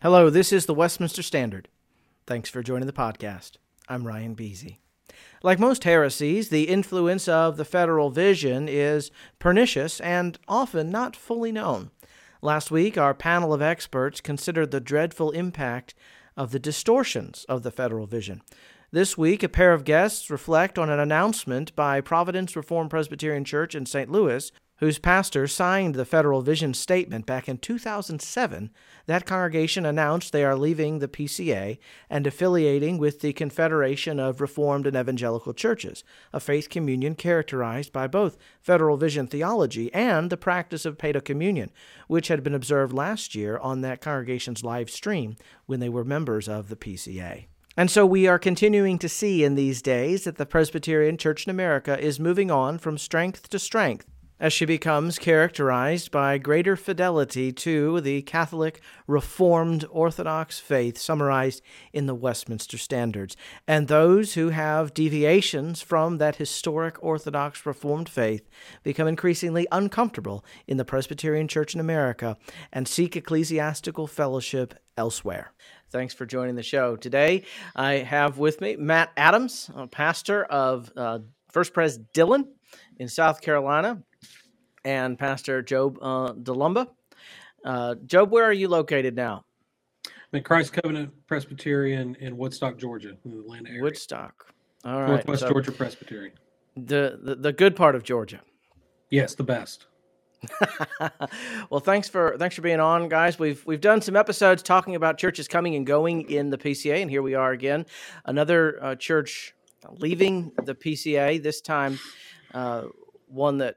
Hello, this is the Westminster Standard. Thanks for joining the podcast. I'm Ryan Beasy. Like most heresies, the influence of the federal vision is pernicious and often not fully known. Last week, our panel of experts considered the dreadful impact of the distortions of the federal vision. This week, a pair of guests reflect on an announcement by Providence Reformed Presbyterian Church in St. Louis, whose pastor signed the federal vision statement back in 2007. That congregation announced they are leaving the PCA and affiliating with the Confederation of Reformed and Evangelical Churches, a faith communion characterized by both federal vision theology and the practice of paedocommunion, which had been observed last year on that congregation's live stream when they were members of the PCA. And so we are continuing to see in these days that the Presbyterian Church in America is moving on from strength to strength, as she becomes characterized by greater fidelity to the Catholic Reformed Orthodox faith summarized in the Westminster Standards. And those who have deviations from that historic Orthodox Reformed faith become increasingly uncomfortable in the Presbyterian Church in America and seek ecclesiastical fellowship elsewhere. Thanks for joining the show. Today, I have with me Matt Adams, pastor of First Pres Dillon in South Carolina, and Pastor Job DeLumba. Job, where are you located now? I'm in Christ Covenant Presbyterian in Woodstock, Georgia, in the Atlanta area. Woodstock. All right. Northwest Georgia Presbyterian. The good part of Georgia. Yes, the best. Well, thanks for being on, guys. We've done some episodes talking about churches coming and going in the PCA, and here we are again. Another church leaving the PCA, this time one that,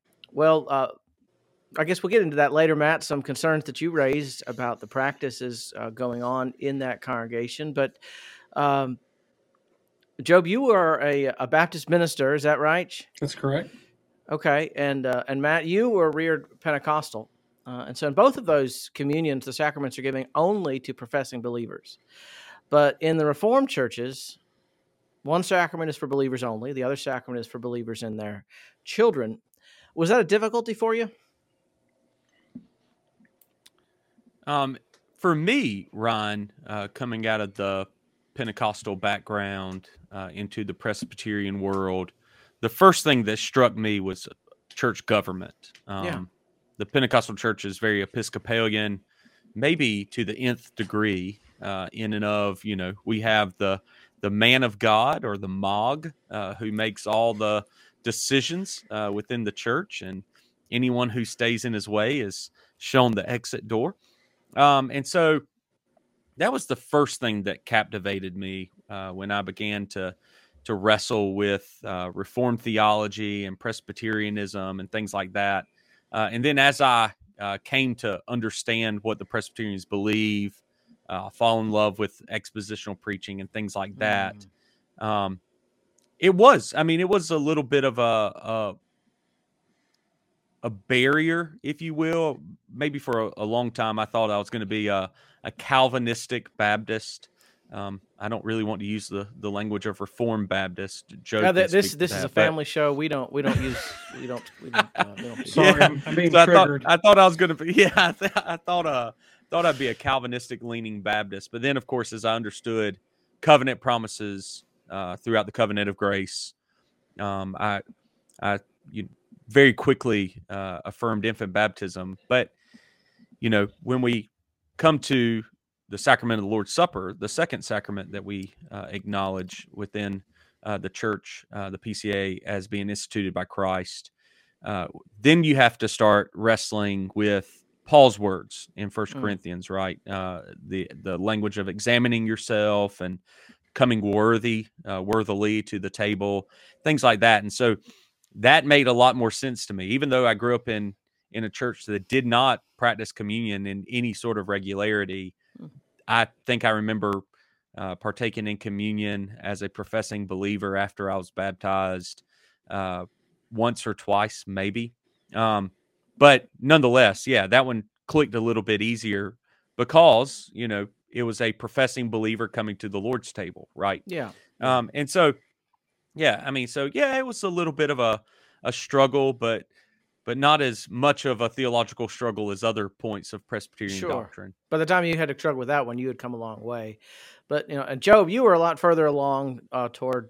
I guess we'll get into that later, Matt, some concerns that you raised about the practices going on in that congregation. But, Job, you are a Baptist minister, is that right? That's correct. Okay, and Matt, you were reared Pentecostal. And so in both of those communions, the sacraments are given only to professing believers. But in the Reformed churches, one sacrament is for believers only. The other sacrament is for believers and their children. Was that a difficulty for you? For me, Ryan, coming out of the Pentecostal background into the Presbyterian world, the first thing that struck me was church government. The Pentecostal church is very Episcopalian, maybe to the nth degree, in and of, we have the man of God, or the MOG, who makes all the decisions within the church, and anyone who stays in his way is shown the exit door. And so that was the first thing that captivated me when I began to wrestle with Reformed theology and Presbyterianism and things like that. And then as I came to understand what the Presbyterians believe, fall in love with expositional preaching and things like that, it was a little bit of a barrier, if you will. Maybe for a long time, I thought I was going to be a Calvinistic Baptist. I don't really want to use the language of Reformed Baptist. This is a family show. We don't use. Sorry, yeah. I'm being so triggered. I thought I was going to be. Yeah, I thought I'd be a Calvinistic leaning Baptist. But then, of course, as I understood covenant promises throughout the covenant of grace, I very quickly affirmed infant baptism. But when we come to the sacrament of the Lord's Supper, the second sacrament that we acknowledge within the church, the PCA, as being instituted by Christ, then you have to start wrestling with Paul's words in 1 Corinthians, right? The language of examining yourself and coming worthily to the table, things like that. And so that made a lot more sense to me, even though I grew up in a church that did not practice communion in any sort of regularity. I think I remember partaking in communion as a professing believer after I was baptized once or twice, maybe. But nonetheless, yeah, that one clicked a little bit easier because, it was a professing believer coming to the Lord's table, right? Yeah. And so, it was a little bit of a struggle, but but not as much of a theological struggle as other points of Presbyterian Sure. doctrine. By the time you had to struggle with that one, you had come a long way. But and Job, you were a lot further along toward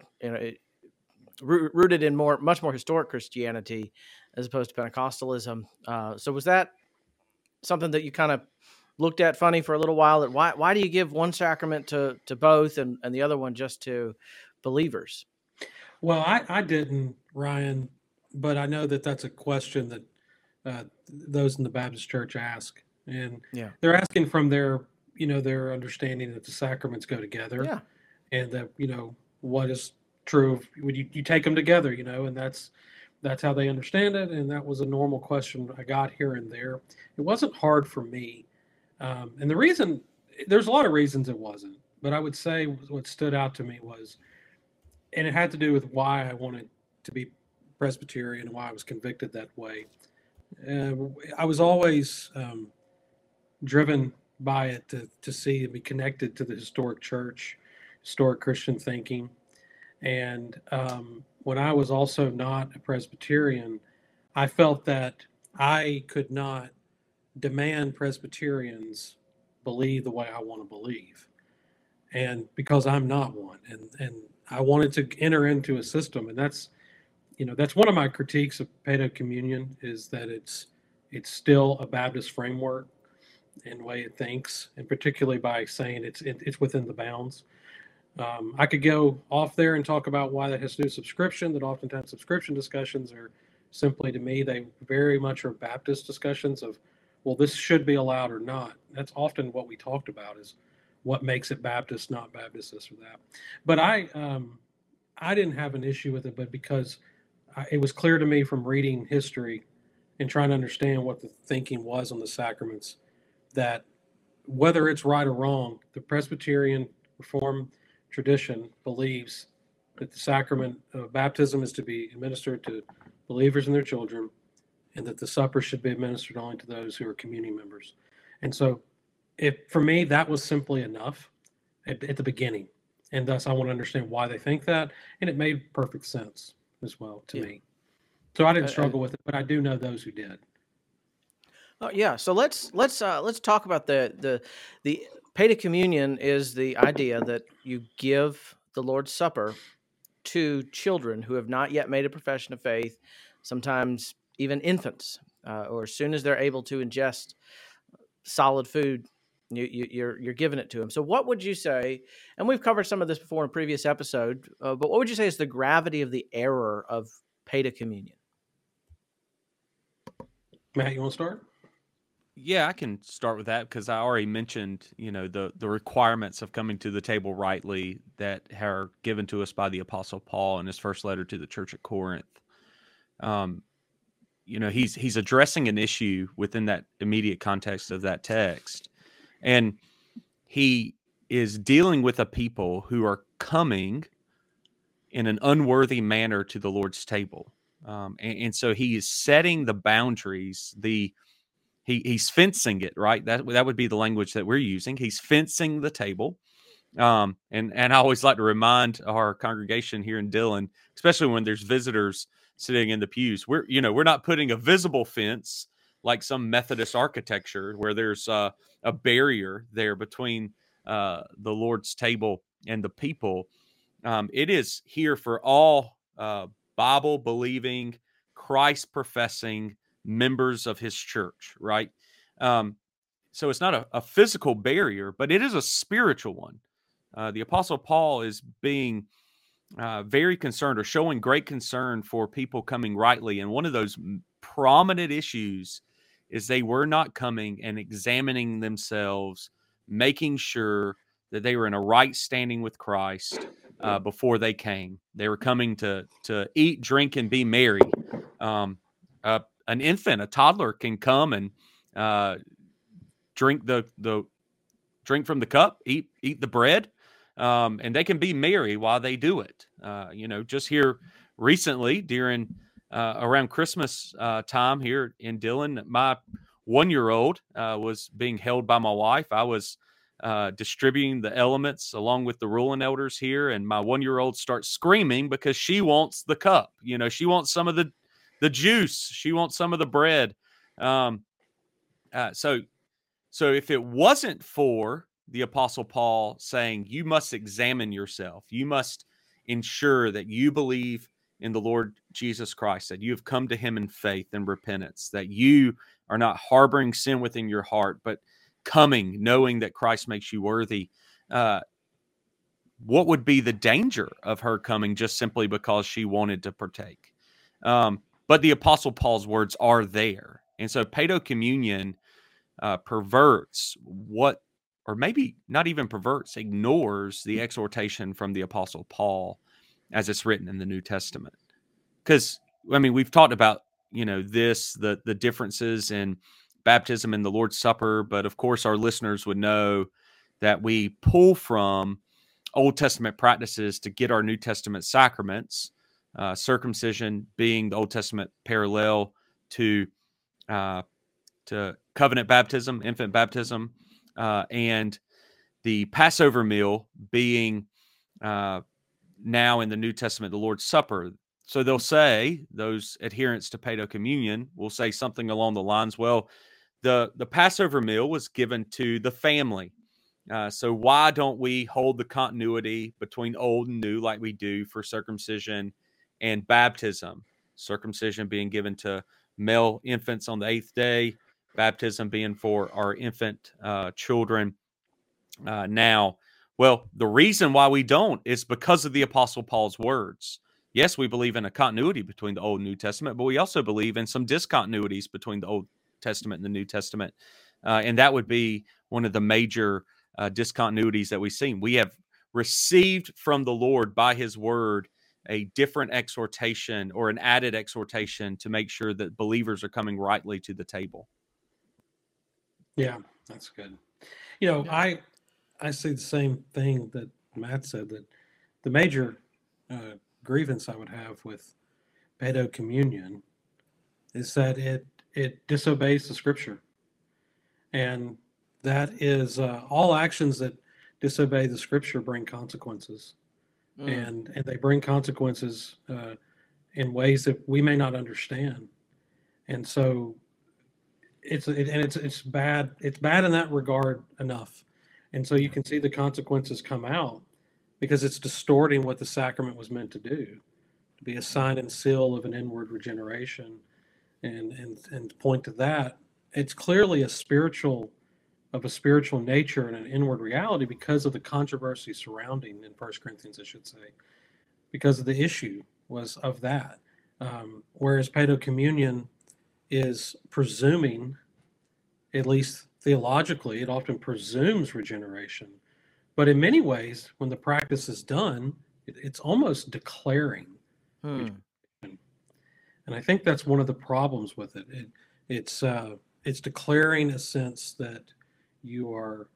rooted in much more historic Christianity as opposed to Pentecostalism. So was that something that you kind of looked at funny for a little while? That why do you give one sacrament to both and the other one just to believers? Well, I didn't, Ryan, but I know that that's a question that those in the Baptist Church ask, and Yeah. they're asking from their their understanding that the sacraments go together, Yeah. and that what is true when you take them together, and that's how they understand it, and that was a normal question I got here and there. It wasn't hard for me, and the reason there's a lot of reasons it wasn't, but I would say what stood out to me was, and it had to do with why I wanted to be Presbyterian and why I was convicted that way. I was always driven by it to see and be connected to the historic church, historic Christian thinking. And when I was also not a Presbyterian, I felt that I could not demand Presbyterians believe the way I want to believe. And because I'm not one, and I wanted to enter into a system, and that's one of my critiques of Paedo Communion is that it's still a Baptist framework in the way it thinks, and particularly by saying it's within the bounds. I could go off there and talk about why that has to do with subscription, that oftentimes subscription discussions are simply, to me, they very much are Baptist discussions of, well, this should be allowed or not. That's often what we talked about is what makes it Baptist, not Baptist, this or that. But I didn't have an issue with it, but because it was clear to me from reading history and trying to understand what the thinking was on the sacraments, that whether it's right or wrong, the Presbyterian Reformed tradition believes that the sacrament of baptism is to be administered to believers and their children, and that the supper should be administered only to those who are communion members. And so, for me, that was simply enough at the beginning, and thus I want to understand why they think that, and it made perfect sense as well to me. So I didn't struggle with it, but I do know those who did. Yeah, so let's talk about the Paedo Communion is the idea that you give the Lord's Supper to children who have not yet made a profession of faith, sometimes even infants, or as soon as they're able to ingest solid food, you're giving it to them. So what would you say, and we've covered some of this before in a previous episode, but what would you say is the gravity of the error of Paedo Communion? Matt, you want to start? Yeah, I can start with that because I already mentioned, the requirements of coming to the table rightly that are given to us by the Apostle Paul in his first letter to the church at Corinth. He's addressing an issue within that immediate context of that text, and he is dealing with a people who are coming in an unworthy manner to the Lord's table, and so he is setting the boundaries. He's fencing it, right? That would be the language that we're using. He's fencing the table. And I always like to remind our congregation here in Dillon, especially when there's visitors sitting in the pews, we're not putting a visible fence like some Methodist architecture where there's a barrier there between the Lord's table and the people. It is here for all Bible believing, Christ professing members of his church, right? So it's not a physical barrier, but it is a spiritual one. The Apostle Paul is being very concerned or showing great concern for people coming rightly. And one of those prominent issues is they were not coming and examining themselves, making sure that they were in a right standing with Christ before they came. They were coming to eat, drink, and be merry. An infant, a toddler, can come and drink drink from the cup, eat the bread, and they can be merry while they do it. Just here recently during around Christmas time here in Dillon, my 1-year-old was being held by my wife. I was distributing the elements along with the ruling elders here, and my 1-year-old starts screaming because she wants the cup. She wants some of the the juice. She wants some of the bread. So if it wasn't for the Apostle Paul saying, you must examine yourself, you must ensure that you believe in the Lord Jesus Christ, that you have come to him in faith and repentance, that you are not harboring sin within your heart, but coming, knowing that Christ makes you worthy. What would be the danger of her coming just simply because she wanted to partake? But the Apostle Paul's words are there. And so paedocommunion perverts what, or maybe not even perverts, ignores the exhortation from the Apostle Paul as it's written in the New Testament. Because, I mean, we've talked about, the differences in baptism and the Lord's Supper, but of course our listeners would know that we pull from Old Testament practices to get our New Testament sacraments, circumcision being the Old Testament parallel to covenant baptism, infant baptism, and the Passover meal being now in the New Testament, the Lord's Supper. So they'll say, those adherents to paedocommunion will say something along the lines, well, the Passover meal was given to the family. So why don't we hold the continuity between old and new like we do for circumcision and baptism? Circumcision being given to male infants on the 8th day, baptism being for our infant children now. Well, the reason why we don't is because of the Apostle Paul's words. Yes, we believe in a continuity between the Old and New Testament, but we also believe in some discontinuities between the Old Testament and the New Testament. And that would be one of the major discontinuities that we've seen. We have received from the Lord by his word a different exhortation or an added exhortation to make sure that believers are coming rightly to the table. Yeah, that's good. I see the same thing that Matt said, that the major grievance I would have with paedocommunion is that it disobeys the scripture. And that is all actions that disobey the scripture bring consequences. And they bring consequences in ways that we may not understand. And so it's bad. It's bad in that regard enough. And so you can see the consequences come out because it's distorting what the sacrament was meant to do, to be a sign and seal of an inward regeneration, and point to that. It's clearly a spiritual nature and an inward reality because of the controversy surrounding, in 1 Corinthians, I should say, because of the issue was of that. Whereas paedocommunion is presuming, at least theologically, it often presumes regeneration. But in many ways, when the practice is done, it's almost declaring regeneration. And I think that's one of the problems with it. It's declaring a sense that you are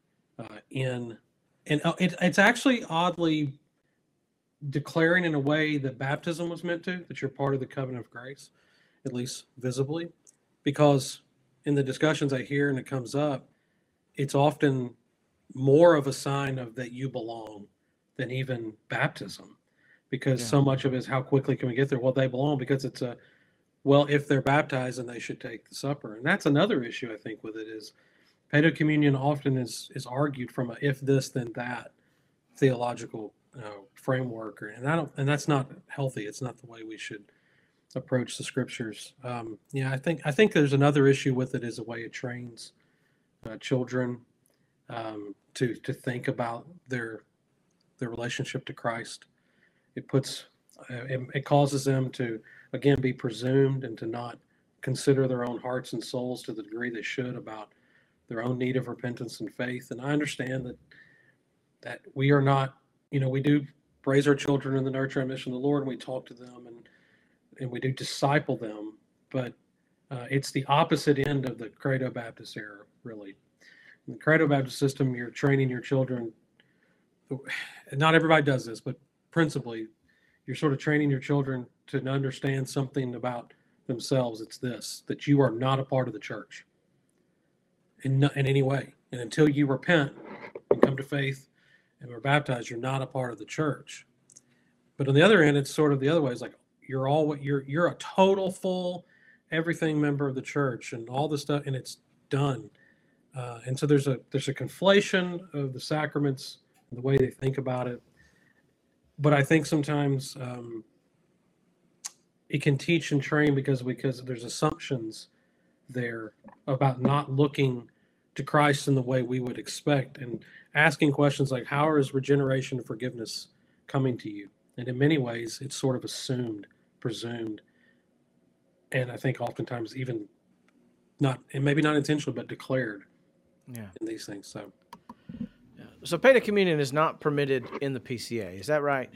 it's actually oddly declaring in a way that baptism was meant to, that you're part of the covenant of grace, at least visibly, because in the discussions I hear and it comes up, it's often more of a sign of that you belong than even baptism, because so much of it is how quickly can we get there? Well, they belong because it's if they're baptized, then they should take the supper. And that's another issue I think with it is paedocommunion often is argued from a if this then that theological framework, and that's not healthy. It's not the way we should approach the scriptures. I think there's another issue with it is the way it trains children to think about their relationship to Christ. It causes them to again be presumed and to not consider their own hearts and souls to the degree they should about their own need of repentance and faith. And I understand that we are not, we do raise our children in the nurture and mission of the Lord, and we talk to them and we do disciple them, but it's the opposite end of the Credo Baptist era, really. In the Credo Baptist system, you're training your children. Not everybody does this, but principally, you're sort of training your children to understand something about themselves. It's this, that you are not a part of the church in any way. And until you repent and come to faith and are baptized, you're not a part of the church. But on the other end, it's sort of the other way. It's like, you're a total full everything member of the church and all this stuff, and it's done. And so there's a conflation of the sacraments, the way they think about it. But I think sometimes it can teach and train because there's assumptions there about not looking to Christ in the way we would expect, and asking questions like, how is regeneration and forgiveness coming to you? And in many ways, it's sort of assumed, presumed, and I think oftentimes even not, and maybe not intentional, but declared in these things. So Paedo Communion is not permitted in the PCA. Is that right?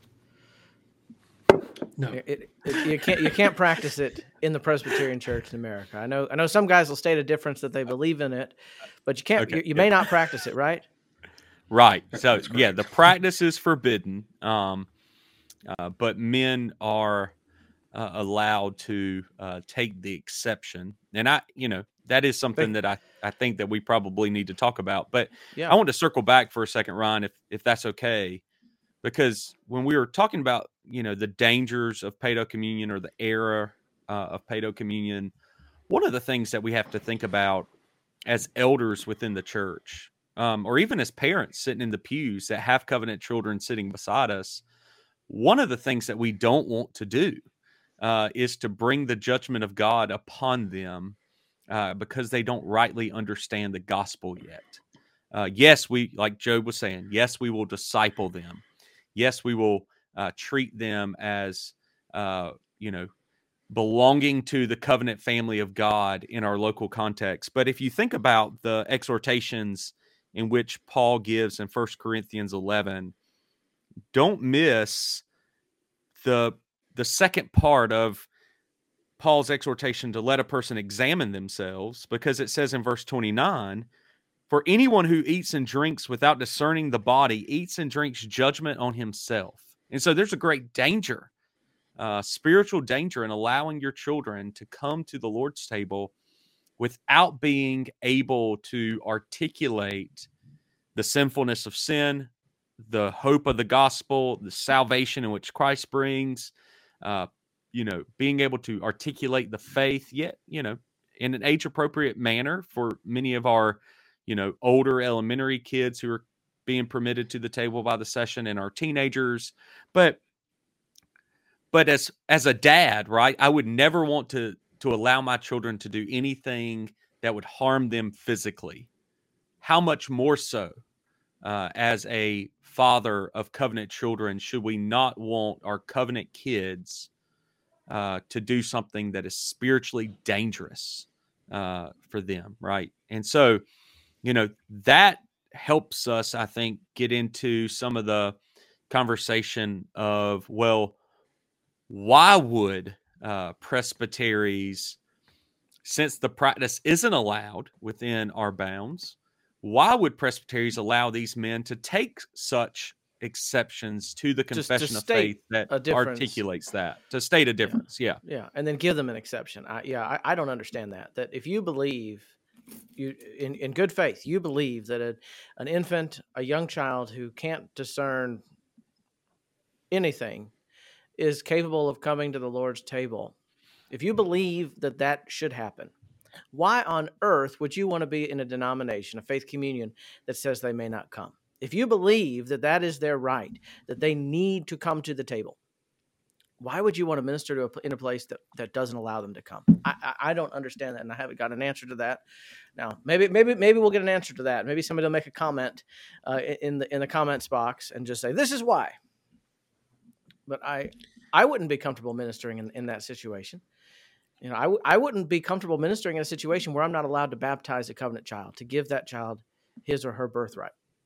No. You can't practice it in the Presbyterian Church in America. I know some guys will state a difference that they believe in it, but you can't. You may not practice it, right? Right. So yeah, the practice is forbidden, but men are allowed to take the exception, and that is something that I think that we probably need to talk about. But I want to circle back for a second, Ryan, if that's okay. Because when we were talking about, the dangers of Paedo Communion or the era of Paedo Communion, one of the things that we have to think about as elders within the church, or even as parents sitting in the pews that have covenant children sitting beside us, one of the things that we don't want to do is to bring the judgment of God upon them because they don't rightly understand the gospel yet. Yes, like Job was saying, yes, we will disciple them. Yes, we will treat them as, belonging to the covenant family of God in our local context. But if you think about the exhortations in which Paul gives in 1 Corinthians 11, don't miss the second part of Paul's exhortation to let a person examine themselves, because it says in verse 29, for anyone who eats and drinks without discerning the body eats and drinks judgment on himself. And so there's a great danger, spiritual danger, in allowing your children to come to the Lord's table without being able to articulate the sinfulness of sin, the hope of the gospel, the salvation in which Christ brings, being able to articulate the faith, yet, in an age-appropriate manner for many of our older elementary kids who are being permitted to the table by the session, and our teenagers. But as a dad, right, I would never want to allow my children to do anything that would harm them physically. How much more so as a father of covenant children should we not want our covenant kids to do something that is spiritually dangerous for them, right? And so that helps us, I think, get into some of the conversation of, well, why would presbyteries, since the practice isn't allowed within our bounds, why would presbyteries allow these men to take such exceptions to the confession of faith that articulates that, to state a difference? Yeah. And then give them an exception. I don't understand that if you believe, you in good faith, you believe that an infant, a young child who can't discern anything is capable of coming to the Lord's table. If you believe that should happen, why on earth would you want to be in a denomination, a faith communion, that says they may not come? If you believe that is their right, that they need to come to the table, why would you want to minister in a place that doesn't allow them to come? I don't understand that, and I haven't got an answer to that. Now, maybe we'll get an answer to that. Maybe somebody will make a comment in the comments box and just say, this is why. But I wouldn't be comfortable ministering in that situation. I wouldn't be comfortable ministering in a situation where I'm not allowed to baptize a covenant child, to give that child his or her birthright.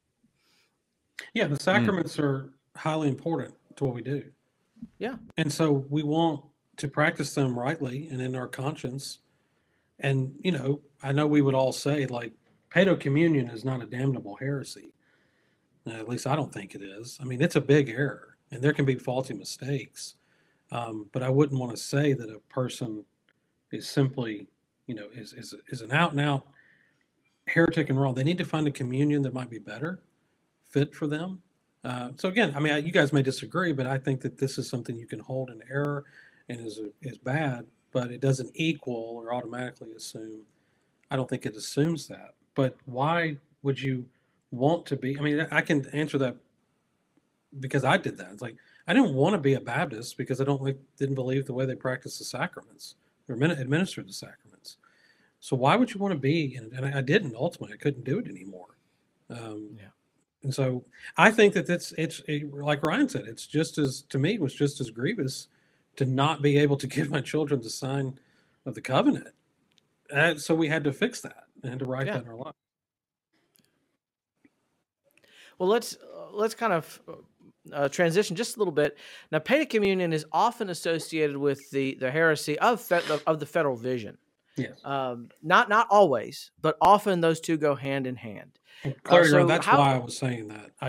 Yeah, the sacraments are highly important to what we do. Yeah. And so we want to practice them rightly and in our conscience. And, I know we would all say, like, Paedo Communion is not a damnable heresy. At least I don't think it is. I mean, it's a big error, and there can be faulty mistakes. But I wouldn't want to say that a person is simply, is an out-and-out heretic and wrong. They need to find a communion that might be better fit for them. So again, I mean, you guys may disagree, but I think that this is something you can hold in error and is bad, but it doesn't equal or automatically assume. I don't think it assumes that. But why would you want to be? I mean, I can answer that because I did that. It's like I didn't want to be a Baptist because I didn't believe the way they practice the sacraments or administer the sacraments. So why would you want to be? And I didn't. Ultimately, I couldn't do it anymore. Yeah. And so I think that like Ryan said, it's to me, it was just as grievous to not be able to give my children the sign of the covenant. So we had to fix that and to write that in our life. Well, let's kind of transition just a little bit. Now, paedo communion is often associated with the heresy of the federal vision. Yes. Not always, but often those two go hand in hand. Clarity, that's why I was saying that. I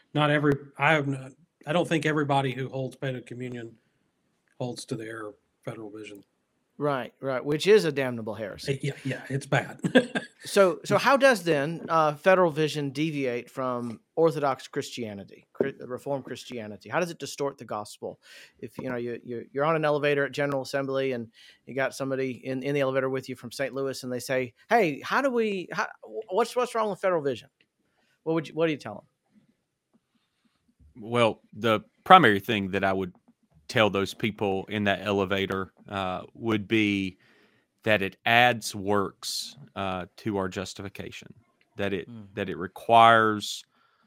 don't think everybody who holds paedo communion holds to their federal vision. Right, which is a damnable heresy. Yeah, it's bad. So how does then federal vision deviate from Orthodox Christianity, Reformed Christianity? How does it distort the gospel? If you're on an elevator at General Assembly and you got somebody in the elevator with you from St. Louis and they say, "Hey, what's wrong with federal vision?" What do you tell them? Well, the primary thing that I would tell those people in that elevator would be that it adds works to our justification. That it requires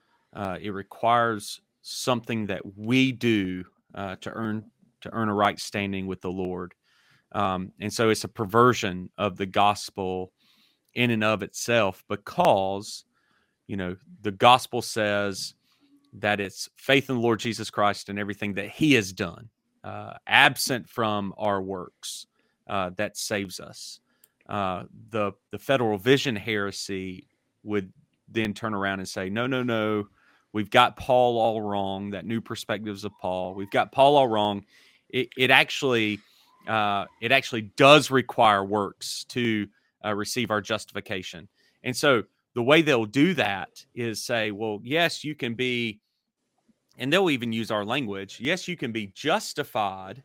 something that we do to earn a right standing with the Lord, and so it's a perversion of the gospel in and of itself, because the gospel says that it's faith in the Lord Jesus Christ and everything that He has done, absent from our works, that saves us. The federal vision heresy would then turn around and say, no, we've got Paul all wrong. That new perspectives of Paul, we've got Paul all wrong. It actually does require works to receive our justification. And so the way they'll do that is say, well, yes, you can be, and they'll even use our language. Yes, you can be justified,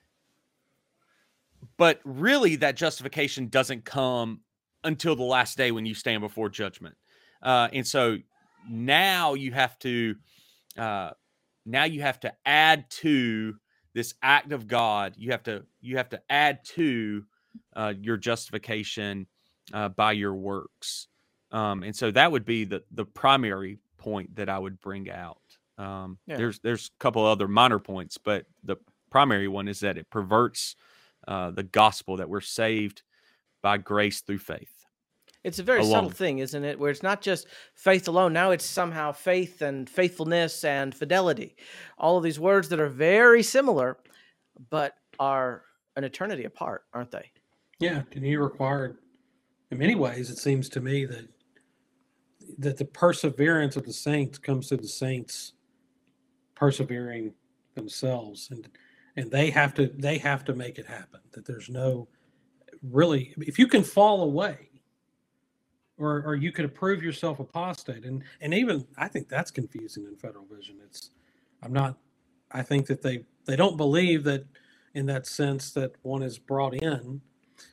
but really that justification doesn't come until the last day when you stand before judgment. And so now you have to add to this act of God. You have to add to your justification by your works. And so that would be the primary point that I would bring out. There's a couple other minor points, but the primary one is that it perverts the gospel, that we're saved by grace through faith. It's a very subtle thing, isn't it? Where it's not just faith alone. Now it's somehow faith and faithfulness and fidelity. All of these words that are very similar, but are an eternity apart, aren't they? Yeah, and He required, in many ways, it seems to me that the perseverance of the saints comes through the saints persevering themselves, and they have to make it happen. That there's no really, if you can fall away, or you could prove yourself apostate, and even I think that's confusing in federal vision. I think that they don't believe that in that sense that one is brought in.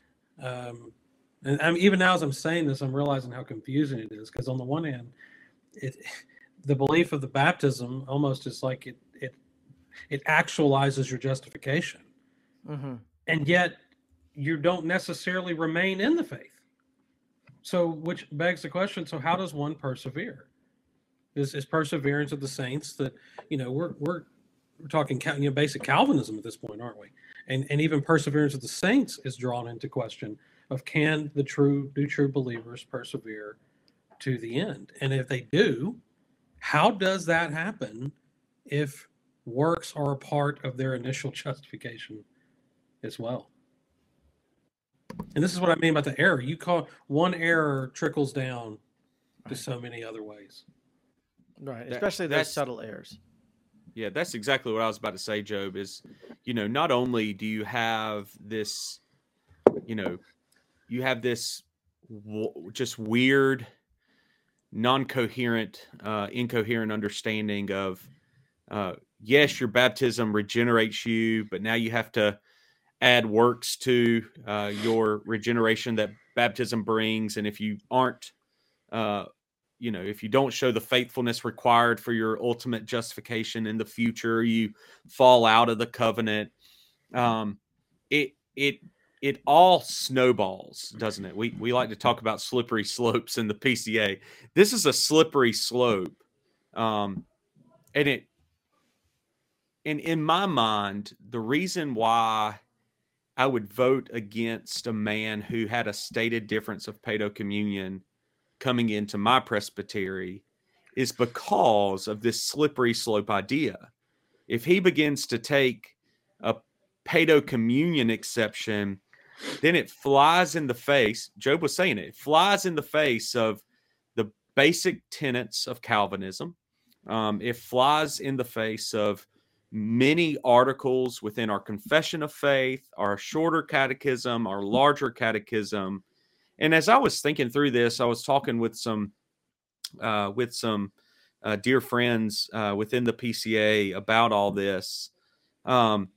And even now as I'm saying this, I'm realizing how confusing it is, because on the one hand, the belief of the baptism almost is like it actualizes your justification, and yet you don't necessarily remain in the faith. So, which begs the question: so how does one persevere? Is perseverance of the saints that we're talking basic Calvinism at this point, aren't we? And even perseverance of the saints is drawn into question of can the true believers persevere to the end? And if they do, how does that happen if works are a part of their initial justification as well? And this is what I mean about the error. You call one error trickles down to so many other ways. Right, especially those subtle errors. Yeah, that's exactly what I was about to say, Job, is, not only do you have this, just weird non-coherent, incoherent understanding of, yes, your baptism regenerates you, but now you have to add works to your regeneration that baptism brings. And if you aren't, if you don't show the faithfulness required for your ultimate justification in the future, you fall out of the covenant. It all snowballs, doesn't it? We like to talk about slippery slopes in the PCA. This is a slippery slope, and in my mind, the reason why I would vote against a man who had a stated difference of paedo communion coming into my presbytery is because of this slippery slope idea. If he begins to take a paedo communion exception, then it flies in the face. Job was saying it flies in the face of the basic tenets of Calvinism. It flies in the face of many articles within our confession of faith, our shorter catechism, our larger catechism. And as I was thinking through this, I was talking with some dear friends within the PCA about all this. One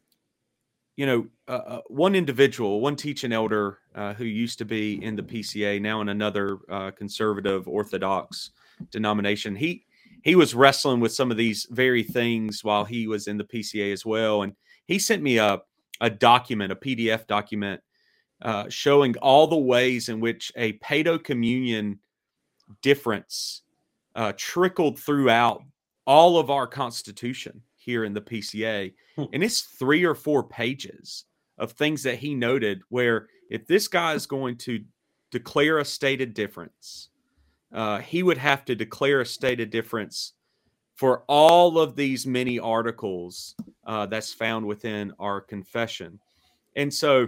individual, one teaching elder who used to be in the PCA, now in another conservative Orthodox denomination, he was wrestling with some of these very things while he was in the PCA as well. And he sent me a document, a PDF document, showing all the ways in which a paedo communion difference trickled throughout all of our Constitution here in the PCA. And it's 3 or 4 pages of things that he noted where if this guy is going to declare a stated difference, he would have to declare a stated difference for all of these many articles that's found within our confession. And so,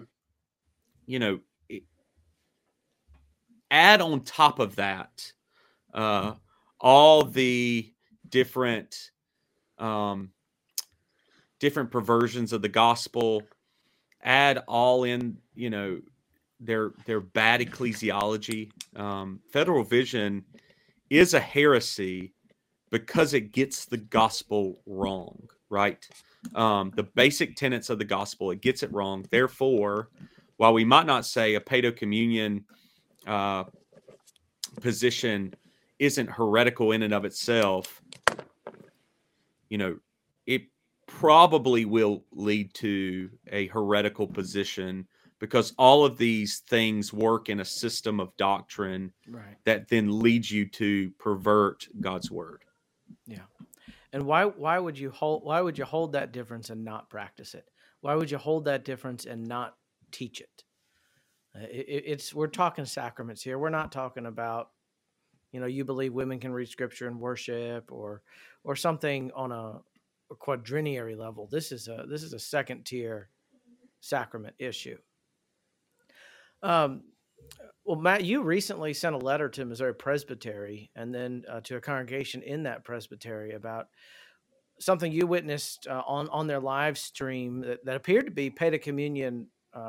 add on top of that all the different perversions of the gospel, add all in, their bad ecclesiology. Federal Vision is a heresy because it gets the gospel wrong, right? The basic tenets of the gospel, it gets it wrong. Therefore, while we might not say a paedo communion position isn't heretical in and of itself, it probably will lead to a heretical position because all of these things work in a system of doctrine that then leads you to pervert God's word. Yeah. And why would you hold that difference and not practice it? Why would you hold that difference and not teach it? We're talking sacraments here. We're not talking about, you believe women can read scripture and worship or something on a quadrinary level. This is a second tier sacrament issue. Well, Matt, you recently sent a letter to Missouri Presbytery and then to a congregation in that presbytery about something you witnessed on their live stream that appeared to be paedo communion,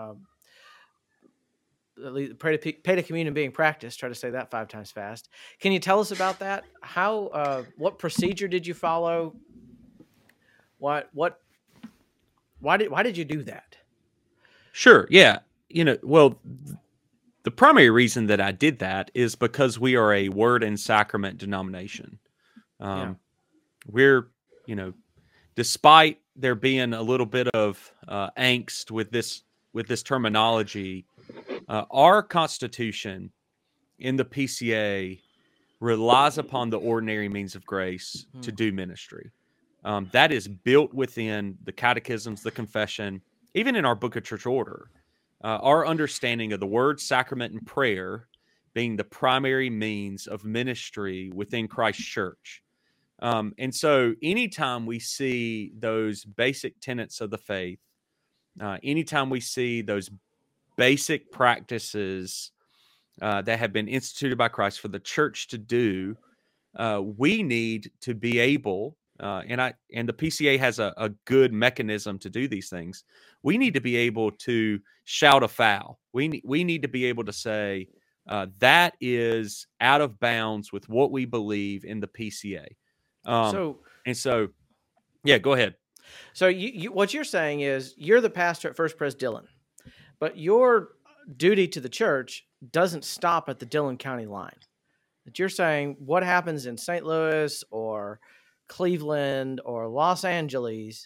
paedo communion being practiced. Try to say that 5 times fast. Can you tell us about that? How? What procedure did you follow? Why did you do that? Sure. Yeah. Well, the primary reason that I did that is because we are a word and sacrament denomination. We're, despite there being a little bit of angst with this terminology, our Constitution in the PCA relies upon the ordinary means of grace to do ministry. That is built within the catechisms, the confession, even in our Book of Church Order. Our understanding of the word, sacrament, and prayer being the primary means of ministry within Christ's church. And so anytime we see those basic tenets of the faith, anytime we see those basic practices that have been instituted by Christ for the church to do, we need to be able, and the PCA has a good mechanism to do these things. We need to be able to shout a foul. We need to be able to say, that is out of bounds with what we believe in the PCA. And so, yeah, go ahead. So what you're saying is you're the pastor at First Pres Dillon, but your duty to the church doesn't stop at the Dillon County line. That you're saying what happens in St. Louis or Cleveland or Los Angeles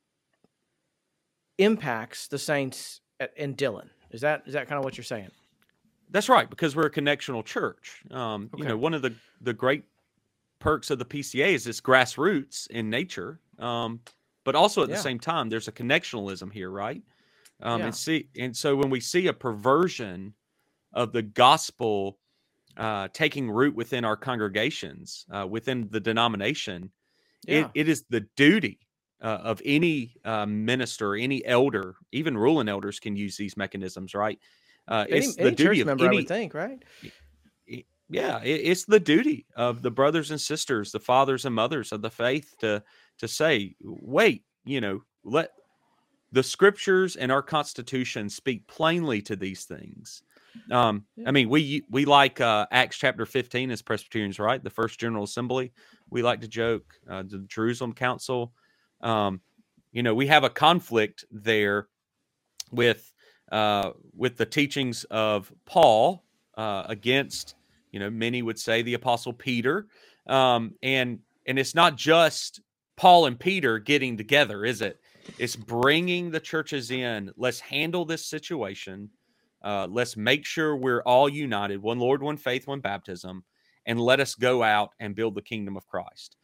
impacts the saints in Dillon. Is that kind of what you're saying? That's right, because we're a connectional church. One of the great perks of the PCA is it's grassroots in nature, but also at the same time, there's a connectionalism here, right? And so when we see a perversion of the gospel taking root within our congregations, within the denomination, it is the duty of any minister, any elder, even ruling elders can use these mechanisms, right? It's the duty of member, I would think, right? It's the duty of the brothers and sisters, the fathers and mothers of the faith to say, wait, let the scriptures and our Constitution speak plainly to these things. I mean, we like Acts chapter 15 as Presbyterians, right? The first General Assembly. We like to joke, the Jerusalem Council. We have a conflict there with the teachings of Paul against, many would say the Apostle Peter, and it's not just Paul and Peter getting together, is it? It's bringing the churches in. Let's handle this situation. Let's make sure we're all united, one Lord, one faith, one baptism, and let us go out and build the kingdom of Christ.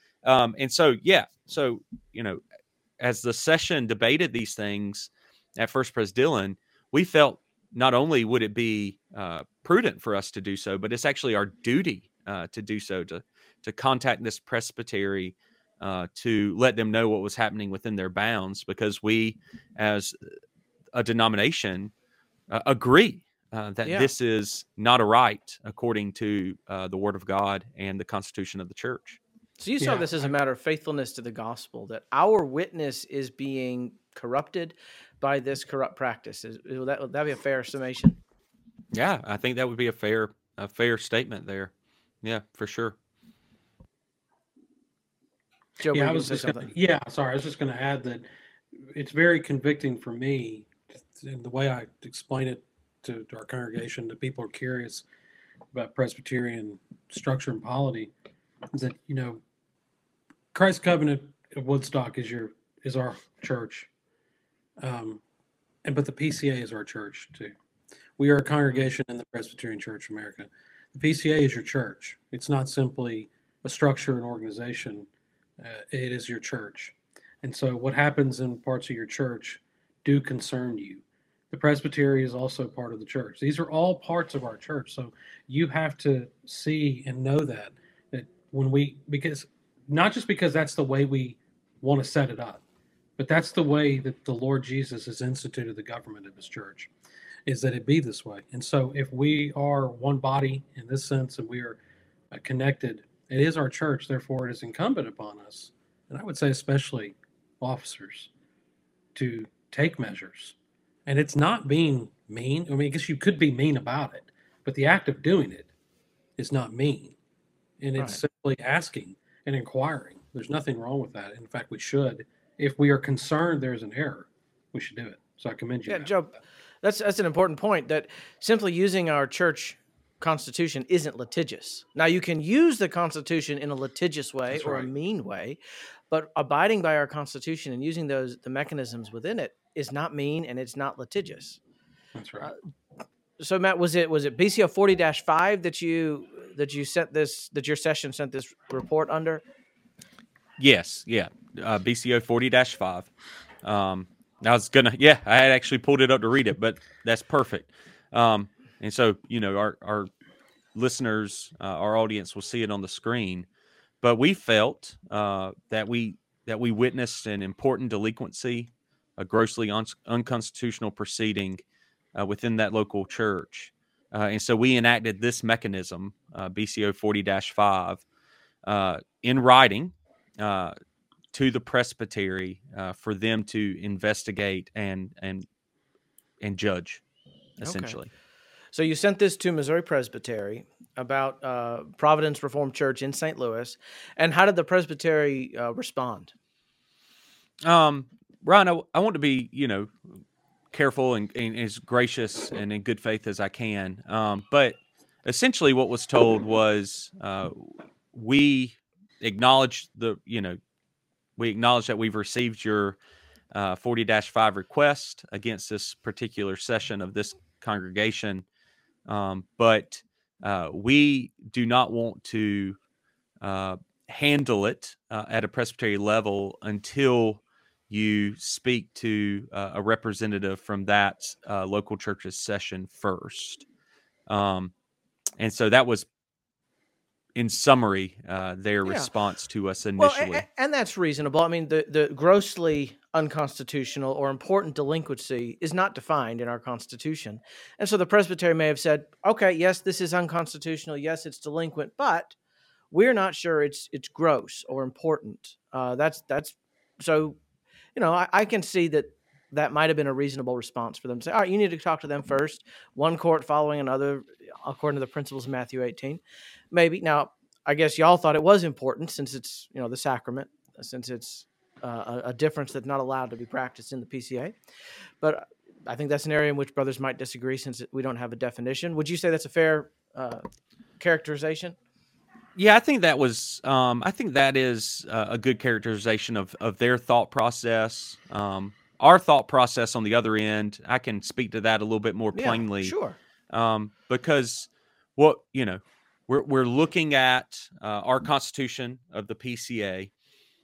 As the session debated these things at First Pres Dillon, we felt not only would it be prudent for us to do so, but it's actually our duty to do so, to contact this presbytery, to let them know what was happening within their bounds, because we, as a denomination, agree that this is not a right according to the Word of God and the Constitution of the Church. So you saw this as a matter of faithfulness to the gospel, that our witness is being corrupted by this corrupt practice. Would that be a fair summation? Yeah, I think that would be a fair statement there. Yeah, for sure. Joe, I was just going to add that it's very convicting for me in the way I explain it to our congregation, that people are curious about Presbyterian structure and polity, is that, Christ Covenant of Woodstock is our church. But the PCA is our church too. We are a congregation in the Presbyterian Church of America. The PCA is your church. It's not simply a structure and organization. It is your church. And so what happens in parts of your church do concern you. The presbytery is also part of the church. These are all parts of our church. So you have to see and know that because not just because that's the way we want to set it up, but that's the way that the Lord Jesus has instituted the government of his church, is that it be this way. And so if we are one body in this sense and we are connected, it is our church. Therefore, it is incumbent upon us, and I would say especially officers, to take measures. And it's not being mean. I guess you could be mean about it, but the act of doing it is not mean. And it's simply asking and inquiring. There's nothing wrong with that. In fact, we should. If we are concerned there's an error, we should do it. So I commend you. Yeah, Joe, that's an important point, that simply using our church Constitution isn't litigious. Now, you can use the Constitution in a litigious way or a mean way, but abiding by our Constitution and using the mechanisms within it is not mean, and it's not litigious. That's right. So, Matt, was it BCO 40-5 that you sent this, that your session sent this report under? Yes, yeah, BCO 40-5. I had actually pulled it up to read it, but that's perfect. And so, our listeners, our audience will see it on the screen. But we felt that we witnessed an important delinquency, a grossly unconstitutional proceeding within that local church. And so we enacted this mechanism, BCO 40-5, in writing to the presbytery for them to investigate and judge, essentially. Okay. So you sent this to Missouri Presbytery about Providence Reformed Church in St. Louis, and how did the Presbytery respond? Ryan, I want to be, careful and as gracious and in good faith as I can. But essentially what was told was we acknowledge that we've received your 40-5 request against this particular session of this congregation. But we do not want to handle it at a presbytery level until you speak to a representative from that local church's session first. And so that was, in summary, their response to us initially. Well, and that's reasonable. I mean, the grossly unconstitutional or important delinquency is not defined in our Constitution. And so the Presbytery may have said, okay, yes, this is unconstitutional. Yes, it's delinquent, but we're not sure it's gross or important. That's so, I can see that might have been a reasonable response for them to say, all right, you need to talk to them first, one court following another, according to the principles of Matthew 18. Maybe. Now, I guess y'all thought it was important since it's, the sacrament, since it's a difference that's not allowed to be practiced in the PCA. But I think that's an area in which brothers might disagree since we don't have a definition. Would you say that's a fair characterization? Yeah, I think that was. I think that is a good characterization of their thought process. Our thought process on the other end, I can speak to that a little bit more plainly. Yeah, sure. Because we're looking at our Constitution of the PCA,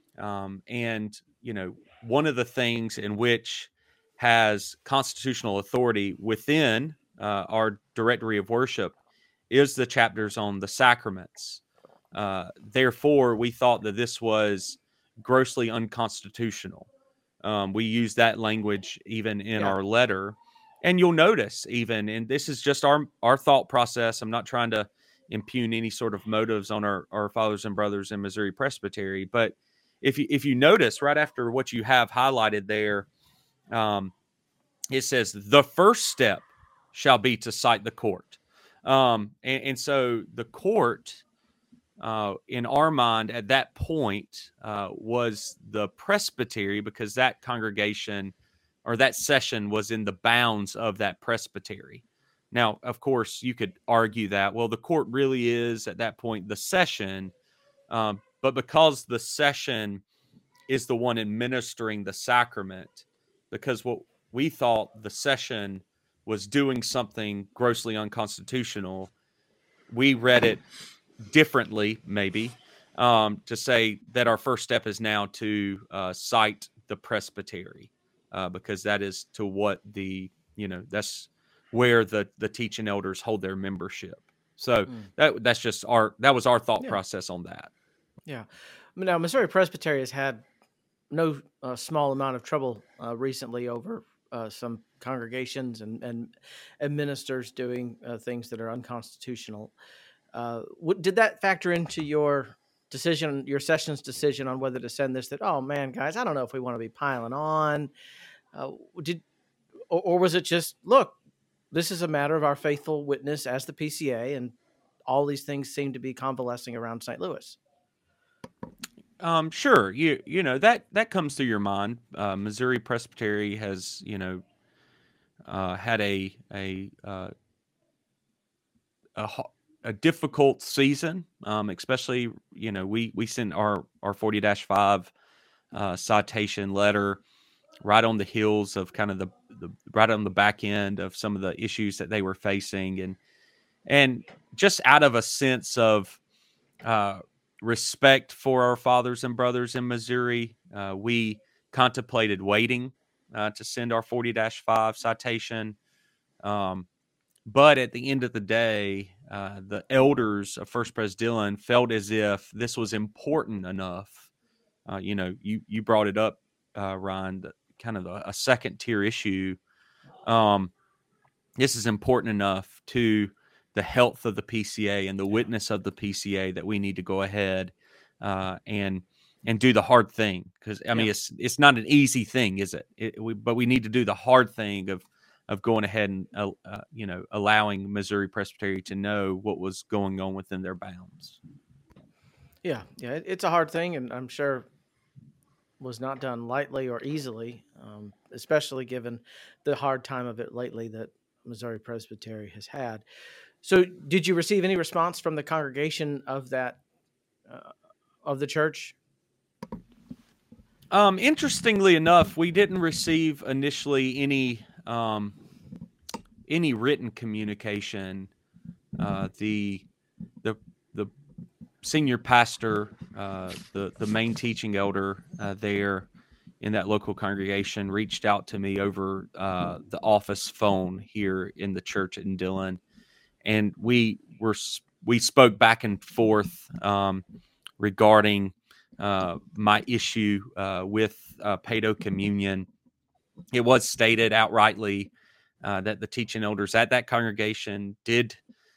and one of the things in which has constitutional authority within our directory of worship is the chapters on the sacraments. Therefore, we thought that this was grossly unconstitutional. We use that language even in our letter. And you'll notice even, and this is just our thought process. I'm not trying to impugn any sort of motives on our fathers and brothers in Missouri Presbytery. But if you notice right after what you have highlighted there, it says the first step shall be to cite the court. And so the court, in our mind at that point, was the presbytery, because that congregation or that session was in the bounds of that presbytery. Now, of course, you could argue that, well, the court really is at that point the session, but because the session is the one administering the sacrament, because what we thought the session was doing something grossly unconstitutional, we read it differently, maybe, to say that our first step is now to cite the presbytery, because that is to what that's where the teaching elders hold their membership. So that was our thought process on that. Yeah. Now, Missouri Presbytery has had no small amount of trouble recently over some congregations and ministers doing things that are unconstitutional. Did that factor into your decision, your session's decision on whether to send this? That, oh man, guys, I don't know if we want to be piling on. Or was it just, look, this is a matter of our faithful witness as the PCA, and all these things seem to be convalescing around St. Louis? Sure. That comes through your mind. Missouri Presbytery has, had a difficult season, especially, we sent our 40-5 citation letter right on the heels of kind of the right on the back end of some of the issues that they were facing, and just out of a sense of respect for our fathers and brothers in Missouri, we contemplated waiting to send our 40-5 citation. But at the end of the day, the elders of First Pres Dillon felt as if this was important enough. You brought it up, Ryan, kind of a second tier issue. This is important enough to the health of the PCA and the witness of the PCA that we need to go ahead and do the hard thing. Because I mean, it's not an easy thing, is it? But we need to do the hard thing of going ahead and allowing Missouri Presbytery to know what was going on within their bounds. Yeah, it's a hard thing, and I'm sure was not done lightly or easily, especially given the hard time of it lately that Missouri Presbytery has had. So, did you receive any response from the congregation of that of the church? Interestingly enough, we didn't receive initially any written communication. The senior pastor, the main teaching elder there in that local congregation, reached out to me over the office phone here in the church in Dillon, and we spoke back and forth regarding my issue with Paedo Communion. It was stated outrightly that the teaching elders at that congregation did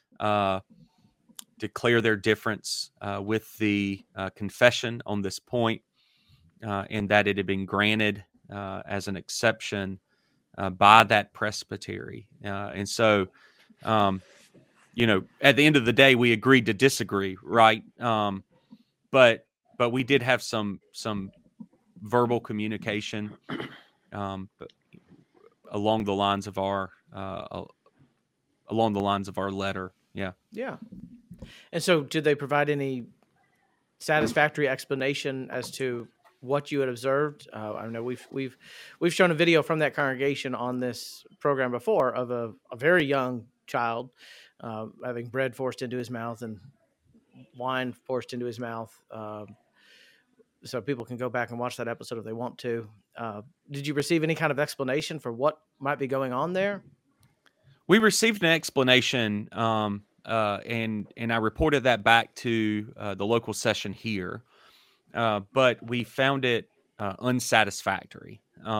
declare their difference with the confession on this point, and that it had been granted as an exception by that presbytery. And so, at the end of the day, we agreed to disagree, right? But we did have some verbal communication along the lines of our letter. Yeah. And so, did they provide any satisfactory explanation as to what you had observed? I know we've shown a video from that congregation on this program before of a very young child having bread forced into his mouth and wine forced into his mouth. So people can go back and watch that episode if they want to. Did you receive any kind of explanation for what might be going on there? We received an explanation, and I reported that back to the local session here, but we found it unsatisfactory.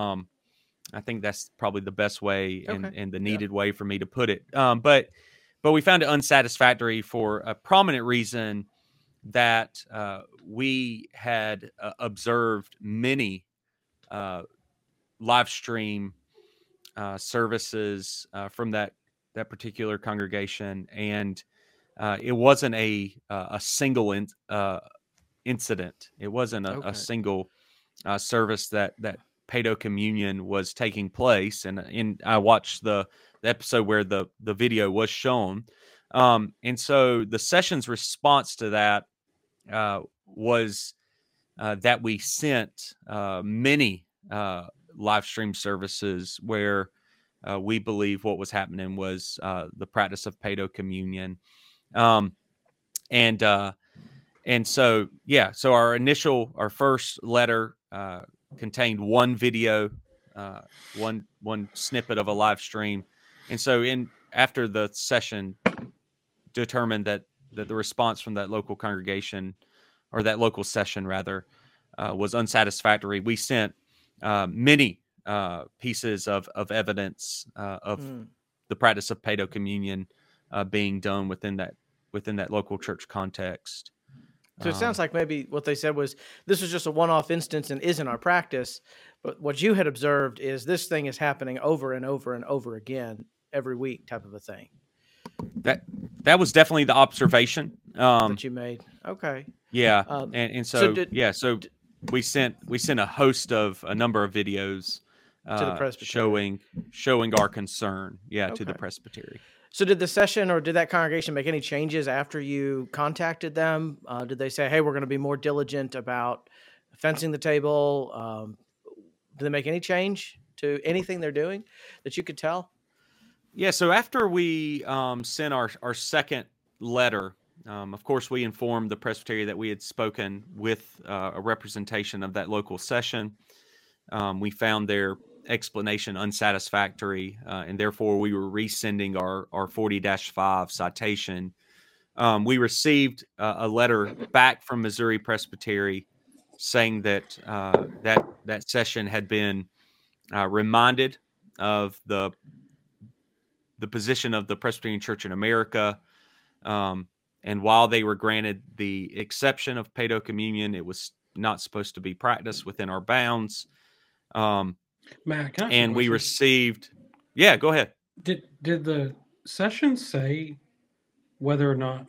I think that's probably the best way and the needed way for me to put it. But we found it unsatisfactory for a prominent reason that we had observed many live stream services from that particular congregation, and it wasn't a single incident. It wasn't a single service that Paedo Communion was taking place, and I watched the episode where the video was shown, and so the session's response to that was that we sent many live stream services where we believe what was happening was the practice of Paedo Communion, and so so our first letter contained one video, one snippet of a live stream, and so after the session determined that the response from that local congregation, or that local session rather, was unsatisfactory, we sent many pieces of evidence of the practice of Paedo Communion being done within that local church context. So it sounds like maybe what they said was this was just a one-off instance and isn't our practice, but what you had observed is this thing is happening over and over and over again every week, type of a thing. That was definitely the observation that you made. Okay. Yeah, so we sent a number of videos to the presbytery showing our concern, to the presbytery. So did the session or did that congregation make any changes after you contacted them? Did they say, hey, we're going to be more diligent about fencing the table? Did they make any change to anything they're doing that you could tell? Yeah, so after we sent our second letter, of course, we informed the presbytery that we had spoken with a representation of that local session. We found their explanation unsatisfactory, and therefore we were resending our 40-5 citation. We received a letter back from Missouri Presbytery saying that that session had been reminded of the position of the Presbyterian Church in America, and while they were granted the exception of Paedo Communion, it was not supposed to be practiced within our bounds. Matt, and we received Yeah, go ahead. Did the session say whether or not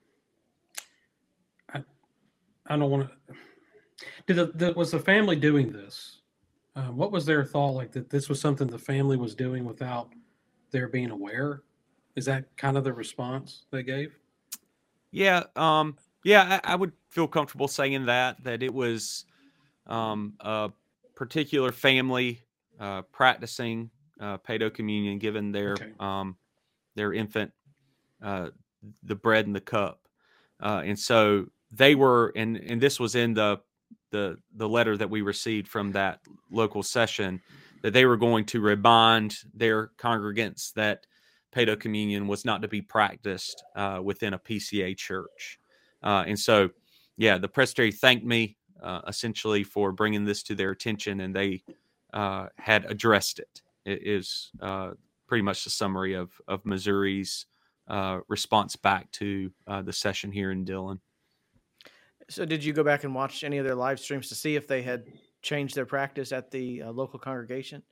I, I don't want to. Was the family doing this? What was their thought? Like that this was something the family was doing without their being aware? Is that kind of the response they gave? Yeah, yeah, I would feel comfortable saying that it was a particular family practicing pedo communion, given Okay. their infant the bread and the cup, and so they were, and this was in the letter that we received from that local session, that they were going to remind their congregants that pedo communion was not to be practiced within a PCA church, and so yeah, the presbytery thanked me essentially for bringing this to their attention, and they had addressed it. It is pretty much the summary of Missouri's response back to the session here in Dillon. So, did you go back and watch any of their live streams to see if they had changed their practice at the local congregation?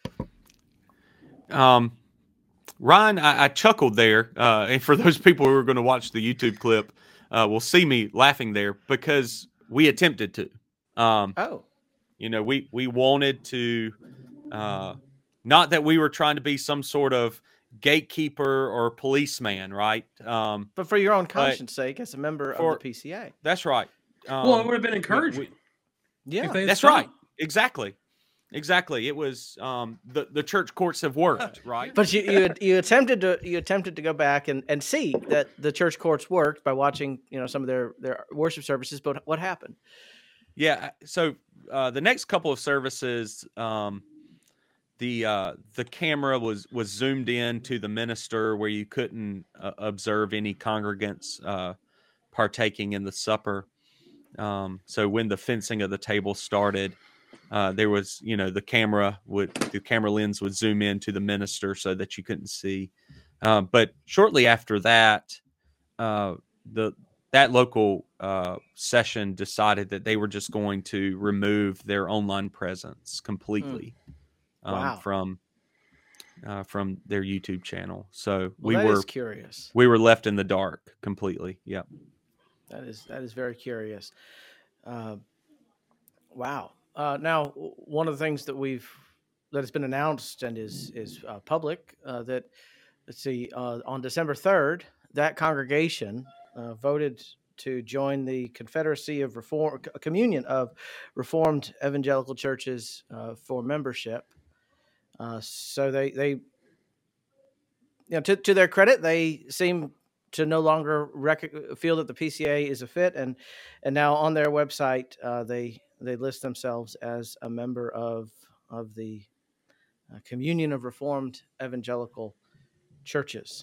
Ryan, I chuckled there, and for those people who are going to watch the YouTube clip, will see me laughing there because we attempted to. Oh, We wanted to, not that we were trying to be some sort of gatekeeper or policeman, right? but for your own conscience sake, as a member of the PCA. That's right. Well, it would have been encouraging. Yeah, that's right. Exactly. It was the church courts have worked, right? But you attempted to go back and see that the church courts worked by watching some of their worship services. But what happened? Yeah, so the next couple of services, the camera was zoomed in to the minister where you couldn't observe any congregants partaking in the supper. So when the fencing of the table started, there was, the camera lens would zoom in to the minister so that you couldn't see. But shortly after that, that local session decided that they were just going to remove their online presence completely from their YouTube channel. So we were curious. We were left in the dark completely. Yep. That is very curious. Wow. Now, one of the things that has been announced and is public that, let's see, on December 3rd, that congregation voted to join the Confederacy of Communion of Reformed Evangelical Churches for membership. So they to their credit, they seem to no longer feel that the PCA is a fit, and now on their website they list themselves as a member of the Communion of Reformed Evangelical Churches.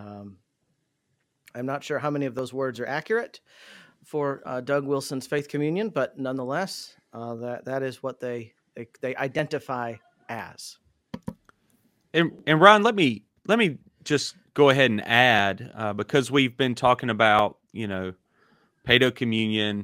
I'm not sure how many of those words are accurate for Doug Wilson's Faith Communion, but nonetheless, that is what they identify as. And Ron, let me just go ahead and add, because we've been talking about pedo communion,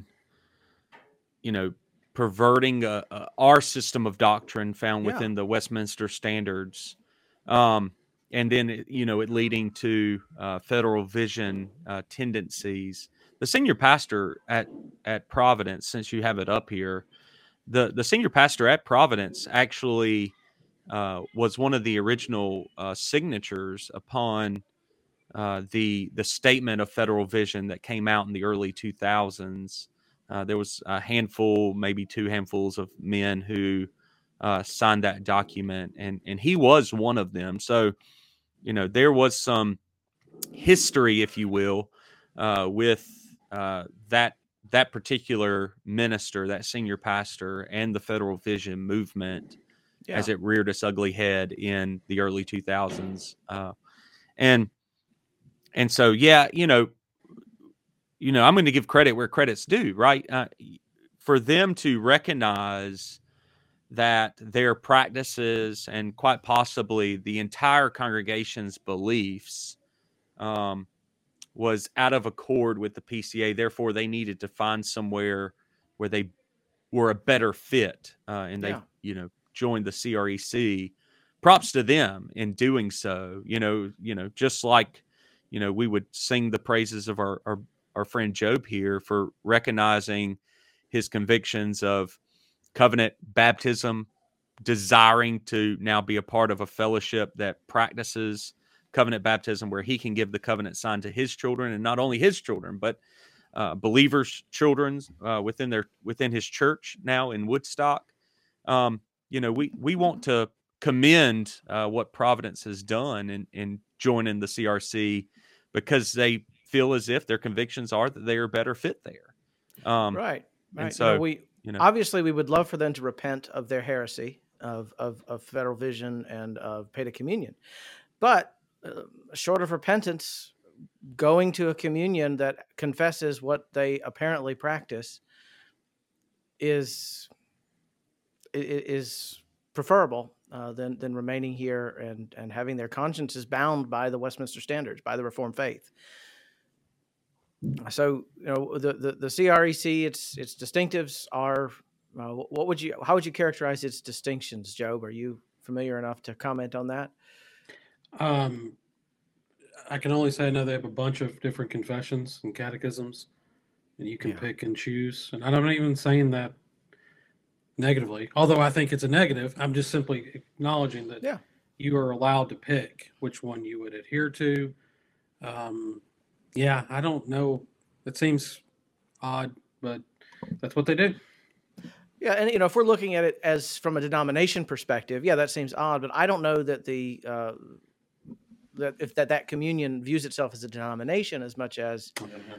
perverting our system of doctrine found within the Westminster Standards, and then it leading to federal vision tendencies. The senior pastor at Providence, since you have it up here, the senior pastor at Providence actually was one of the original signatures upon the statement of federal vision that came out in the early 2000s. There was a handful, maybe two handfuls of men who signed that document, and he was one of them. So, there was some history, if you will, with that particular minister, that senior pastor, and the federal vision movement as it reared its ugly head in the early 2000s. And so, I'm going to give credit where credit's due, right? For them to recognize that their practices and quite possibly the entire congregation's beliefs was out of accord with the PCA. Therefore, they needed to find somewhere where they were a better fit, and they, joined the CREC. props to them in doing so. Just like, we would sing the praises of our friend Job here for recognizing his convictions of covenant baptism, desiring to now be a part of a fellowship that practices covenant baptism, where he can give the covenant sign to his children, and not only his children, but believers' children within his church now in Woodstock. We want to commend what Providence has done in joining the CRC, because they feel as if their convictions are that they are better fit there. Right. And so, obviously we would love for them to repent of their heresy of Federal Vision and of Paedia Communion, but short of repentance, going to a communion that confesses what they apparently practice is preferable than remaining here and having their consciences bound by the Westminster Standards, by the Reformed faith. So, the CREC, its distinctives are, how would you characterize its distinctions, Job? Are you familiar enough to comment on that? I can only say I know they have a bunch of different confessions and catechisms, and you can pick and choose. And I'm not even saying that negatively, although I think it's a negative. I'm just simply acknowledging that you are allowed to pick which one you would adhere to. I don't know. It seems odd, but that's what they do. Yeah, and if we're looking at it as from a denomination perspective, that seems odd. But I don't know that that communion views itself as a denomination as much as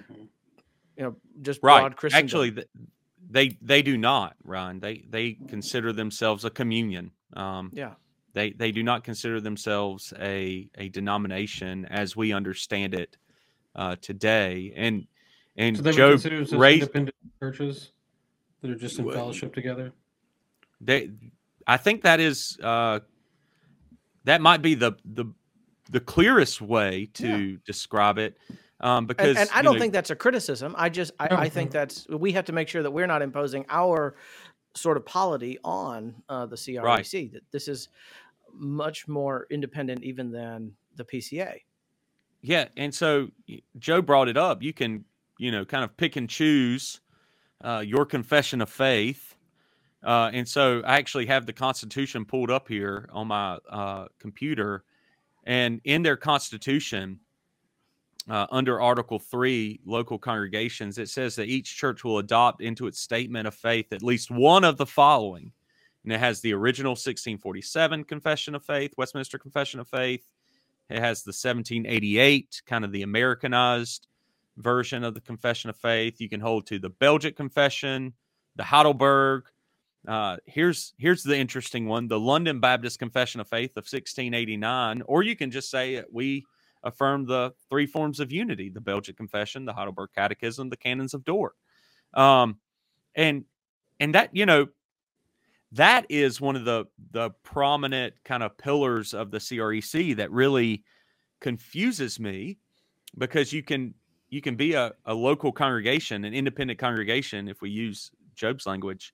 just broad Christendom. Actually, they do not, Ryan. They consider themselves a communion. They do not consider themselves a denomination as we understand it today. And so they Job consider themselves independent churches that are just in fellowship together. I think that is that might be the clearest way to describe it. Because and I don't think that's a criticism. I think we have to make sure that we're not imposing our sort of polity on the CREC. Right. That this is much more independent even than the PCA. Yeah, and so Joe brought it up. You can kind of pick and choose your confession of faith. And so I actually have the Constitution pulled up here on my computer, and in their Constitution, under Article 3, local congregations, it says that each church will adopt into its statement of faith at least one of the following. And it has the original 1647 Confession of Faith, Westminster Confession of Faith. It has the 1788, kind of the Americanized version of the Confession of Faith. You can hold to the Belgic Confession, the Heidelberg. Here's the interesting one, the London Baptist Confession of Faith of 1689. Or you can just say we affirm the three forms of unity: the Belgic Confession, the Heidelberg Catechism, the Canons of Dort. And that, that is one of the prominent kind of pillars of the CREC that really confuses me, because you can be a local congregation, an independent congregation, if we use Job's language,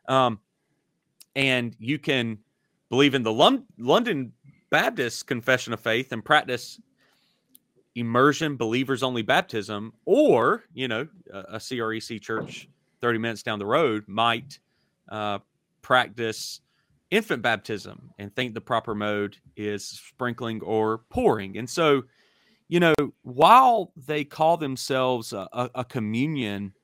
and you can believe in the London Baptist Confession of Faith and practice immersion, believers only baptism, or a CREC church 30 minutes down the road might practice infant baptism and think the proper mode is sprinkling or pouring. And so, while they call themselves a communion,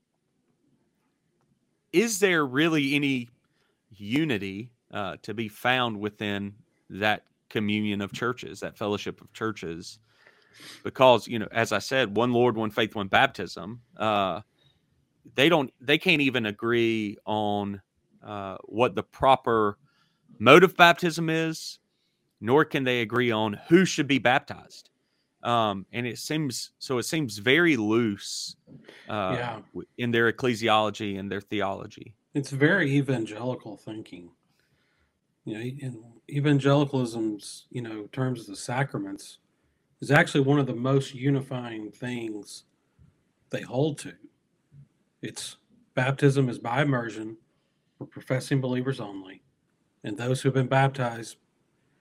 is there really any unity to be found within that communion of churches, that fellowship of churches? Because, as I said, one Lord, one faith, one baptism. They can't even agree on what the proper mode of baptism is, nor can they agree on who should be baptized. And it seems very loose in their ecclesiology and their theology. It's very evangelical thinking. In evangelicalism's, terms of the sacraments, is actually one of the most unifying things they hold to. It's baptism is by immersion for professing believers only, and those who have been baptized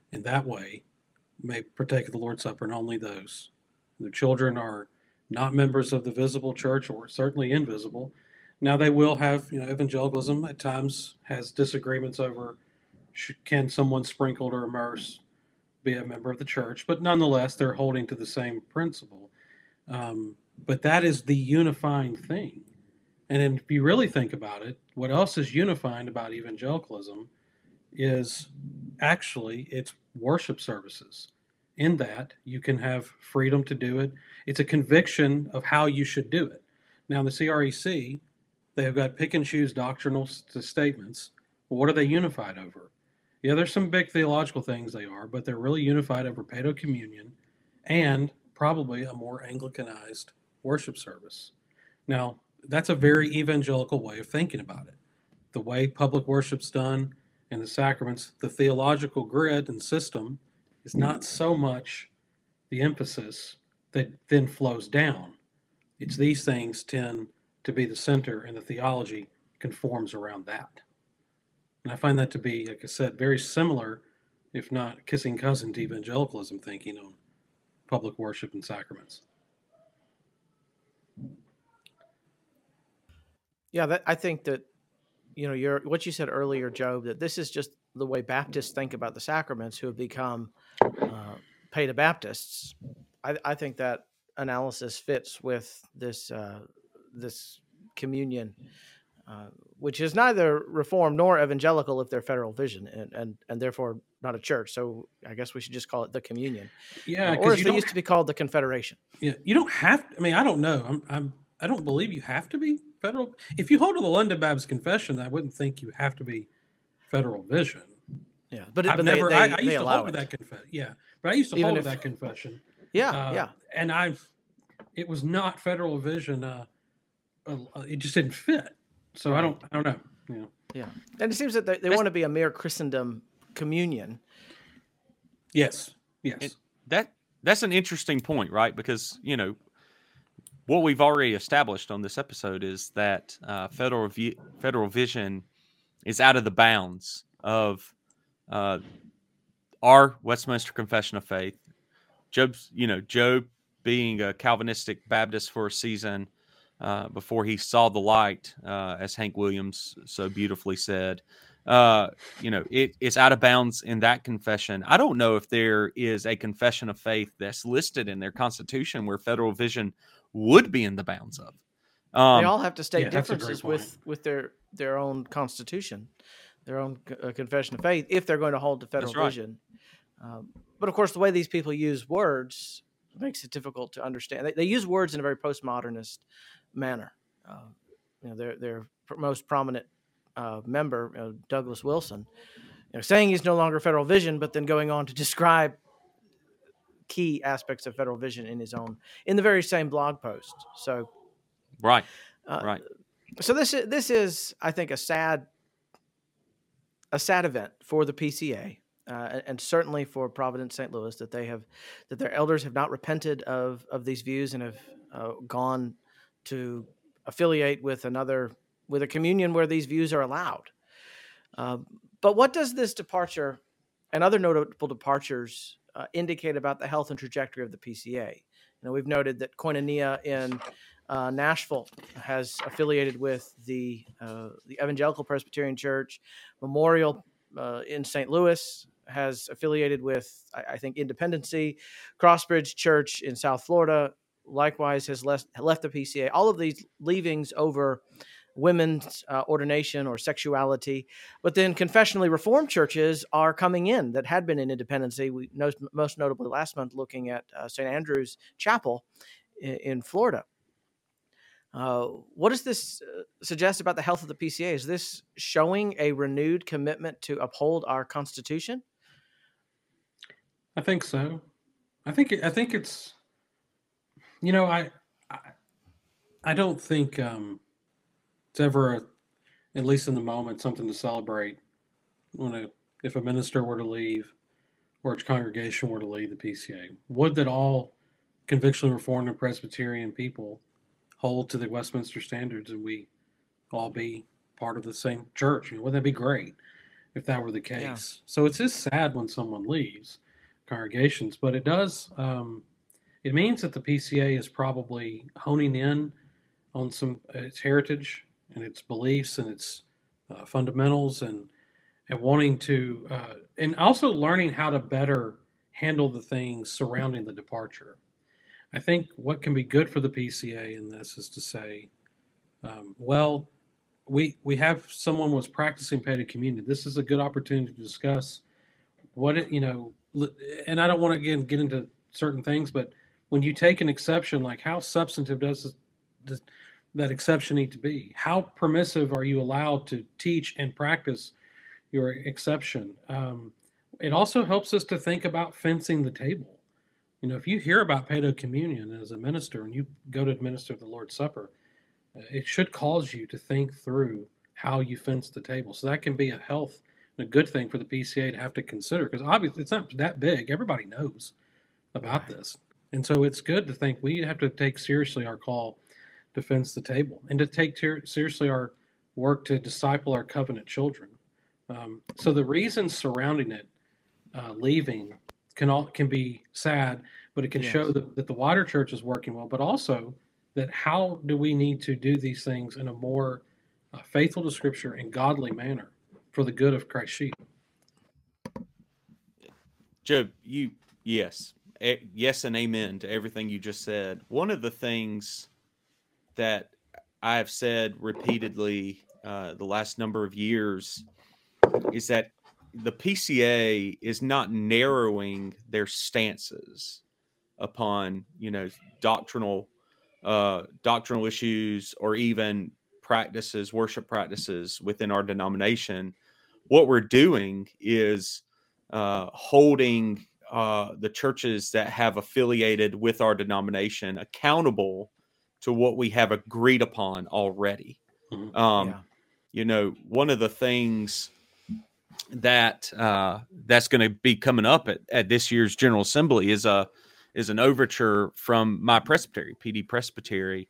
in that way may partake of the Lord's Supper, and only those. The children are not members of the visible church, or certainly invisible. Now they will have, evangelicalism at times has disagreements over can someone sprinkled or immersed be a member of the church, but nonetheless they're holding to the same principle. But that is the unifying thing. And then if you really think about it, what else is unifying about evangelicalism is actually its worship services. In that you can have freedom to do it. It's a conviction of how you should do it. Now in the CREC, they have got pick and choose doctrinal statements. Well, what are they unified over? Yeah, there's some big theological things they are, but they're really unified over Paedo Communion and probably a more Anglicanized worship service. Now, that's a very evangelical way of thinking about it. The way public worship's done and the sacraments, the theological grid and system is not so much the emphasis that then flows down. It's these things tend to be the center, and the theology conforms around that. And I find that to be, like I said, very similar, if not kissing cousin to evangelicalism thinking on public worship and sacraments. Yeah, I think that what you said earlier, Job, that this is just the way Baptists think about the sacraments, who have become Paedo Baptists. I think that analysis fits with this communion, which is neither Reformed nor evangelical if they're Federal Vision, and therefore not a church. So I guess we should just call it the communion. Yeah, or as they used to be called, the Confederation. Yeah, you don't have to. I mean, I don't know. I don't believe you have to be Federal. If you hold to the London Baptist Confession, I wouldn't think you have to be Federal Vision. Yeah, but I used to hold to that confession. Yeah, but I used to hold to that confession. Yeah. And it was not Federal Vision. It just didn't fit. So right. I don't know. Yeah, and it seems that they want to be a mere Christendom communion. Yes. That's an interesting point, right? Because what we've already established on this episode is that Federal Vision is out of the bounds of our Westminster Confession of Faith. Job being a Calvinistic Baptist for a season before he saw the light, as Hank Williams so beautifully said. It's out of bounds in that confession. I don't know if there is a confession of faith that's listed in their constitution where Federal Vision would be in the bounds of. They all have to state differences with their own constitution, their own confession of faith, if they're going to hold to Federal Vision. But of course, the way these people use words makes it difficult to understand. They use words in a very postmodernist manner. Their most prominent member, Douglas Wilson, saying he's no longer Federal Vision, but then going on to describe key aspects of Federal Vision in the very same blog post. So, right. So this is, I think, a sad event for the PCA, and certainly for Providence St. Louis, that their elders have not repented of these views and have gone to affiliate with a communion where these views are allowed. But what does this departure and other notable departures indicate about the health and trajectory of the PCA? We've noted that Koinonia in Nashville has affiliated with the Evangelical Presbyterian Church. Memorial in St. Louis has affiliated with, I think, Independency. Crossbridge Church in South Florida likewise has left the PCA. All of these leavings over women's ordination or sexuality. But then confessionally reformed churches are coming in that had been in Independency. We know, most notably last month, looking at St. Andrew's Chapel in Florida. What does this suggest about the health of the PCA? Is this showing a renewed commitment to uphold our Constitution? I think so. I think it's, I don't think it's ever, at least in the moment, something to celebrate if a minister were to leave or a congregation were to leave the PCA. Would that all convictionally Reformed and Presbyterian people hold to the Westminster standards and we all be part of the same church? Wouldn't that be great? if that were the case. So it's just sad when someone leaves congregations, but it does. It means that the PCA is probably honing in on its heritage and its beliefs and its fundamentals, and wanting to and also learning how to better handle the things surrounding the departure. I think what can be good for the PCA in this is to say, well, we have someone was practicing paedo communion. This is a good opportunity to discuss what it, and I don't want to again get into certain things, but when you take an exception, like how substantive does that exception need to be? How permissive are you allowed to teach and practice your exception? It also helps us to think about fencing the table. If you hear about paedo communion as a minister and you go to administer the Lord's Supper, it should cause you to think through how you fence the table. So that can be a health and a good thing for the PCA to have to consider, because obviously it's not that big. Everybody knows about this. And so it's good to think we have to take seriously our call to fence the table and to take seriously our work to disciple our covenant children. So the reasons surrounding it leaving can be sad, but it can show that the wider church is working well, but also that how do we need to do these things in a more faithful to Scripture and godly manner for the good of Christ's sheep. Joe, yes, and amen to everything you just said. One of the things that I have said repeatedly the last number of years is that the PCA is not narrowing their stances upon, doctrinal issues or even practices, worship practices within our denomination. What we're doing is holding the churches that have affiliated with our denomination accountable to what we have agreed upon already. Mm-hmm. One of the things that that's going to be coming up at this year's General Assembly is an overture from my presbytery, PD Presbytery,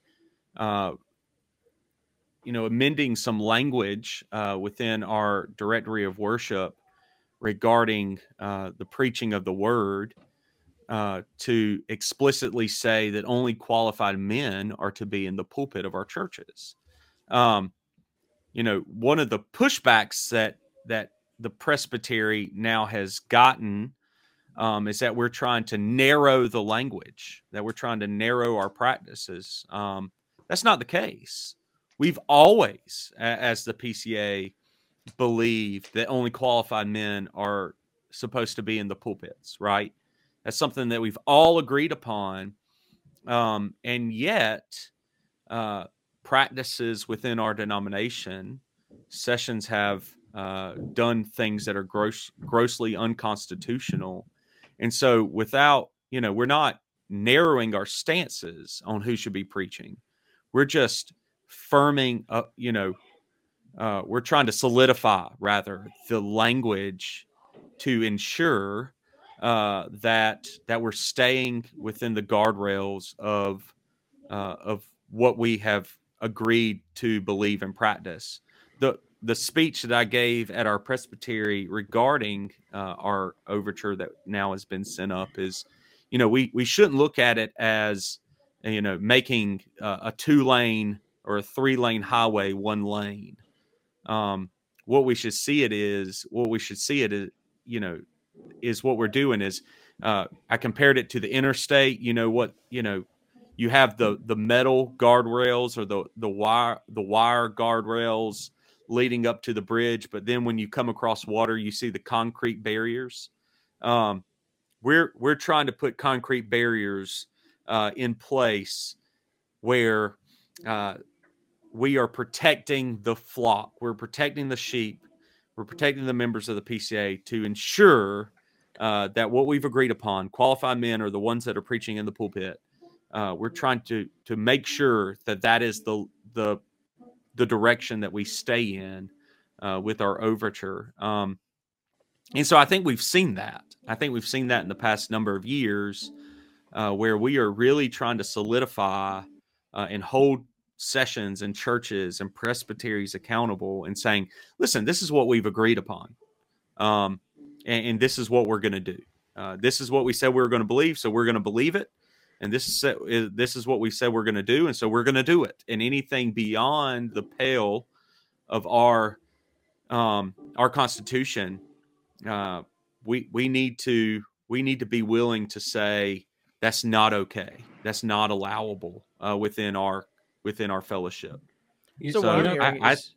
amending some language within our directory of worship regarding the preaching of the word to explicitly say that only qualified men are to be in the pulpit of our churches. One of the pushbacks that the presbytery now has gotten is that we're trying to narrow the language, that we're trying to narrow our practices. That's not the case. We've always, as the PCA, believed that only qualified men are supposed to be in the pulpits, right? That's something that we've all agreed upon. And yet, practices within our denomination, sessions have done things that are grossly unconstitutional. And so without, we're not narrowing our stances on who should be preaching. We're just firming up, we're trying to solidify, rather, the language to ensure that we're staying within the guardrails of what we have agreed to believe and practice. The speech that I gave at our presbytery regarding our overture that now has been sent up is, we shouldn't look at it as, making a 2-lane or a 3-lane highway 1 lane. What we should see it is, is what we're doing is, I compared it to the interstate. You have the metal guardrails or the wire guardrails leading up to the bridge, but then when you come across water, you see the concrete barriers. We're trying to put concrete barriers in place where we are protecting the flock, we're protecting the sheep, we're protecting the members of the PCA to ensure that what we've agreed upon, qualified men are the ones that are preaching in the pulpit. We're trying to make sure that is the direction that we stay in with our overture. And so I think we've seen that. I think we've seen that in the past number of years where we are really trying to solidify and hold sessions and churches and presbyteries accountable and saying, listen, this is what we've agreed upon. And this is what we're going to do. This is what we said we were going to believe, so we're going to believe it. And this is what we said we're going to do, and so we're going to do it. And anything beyond the pale of our Constitution, we need to be willing to say that's not okay. That's not allowable within our fellowship. So what I'm hearing is...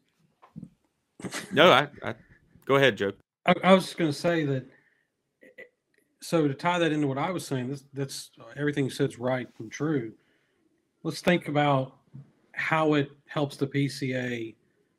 Go ahead, Joe. I was just going to say that. So to tie that into what I was saying, that's everything you said is right and true. Let's think about how it helps the PCA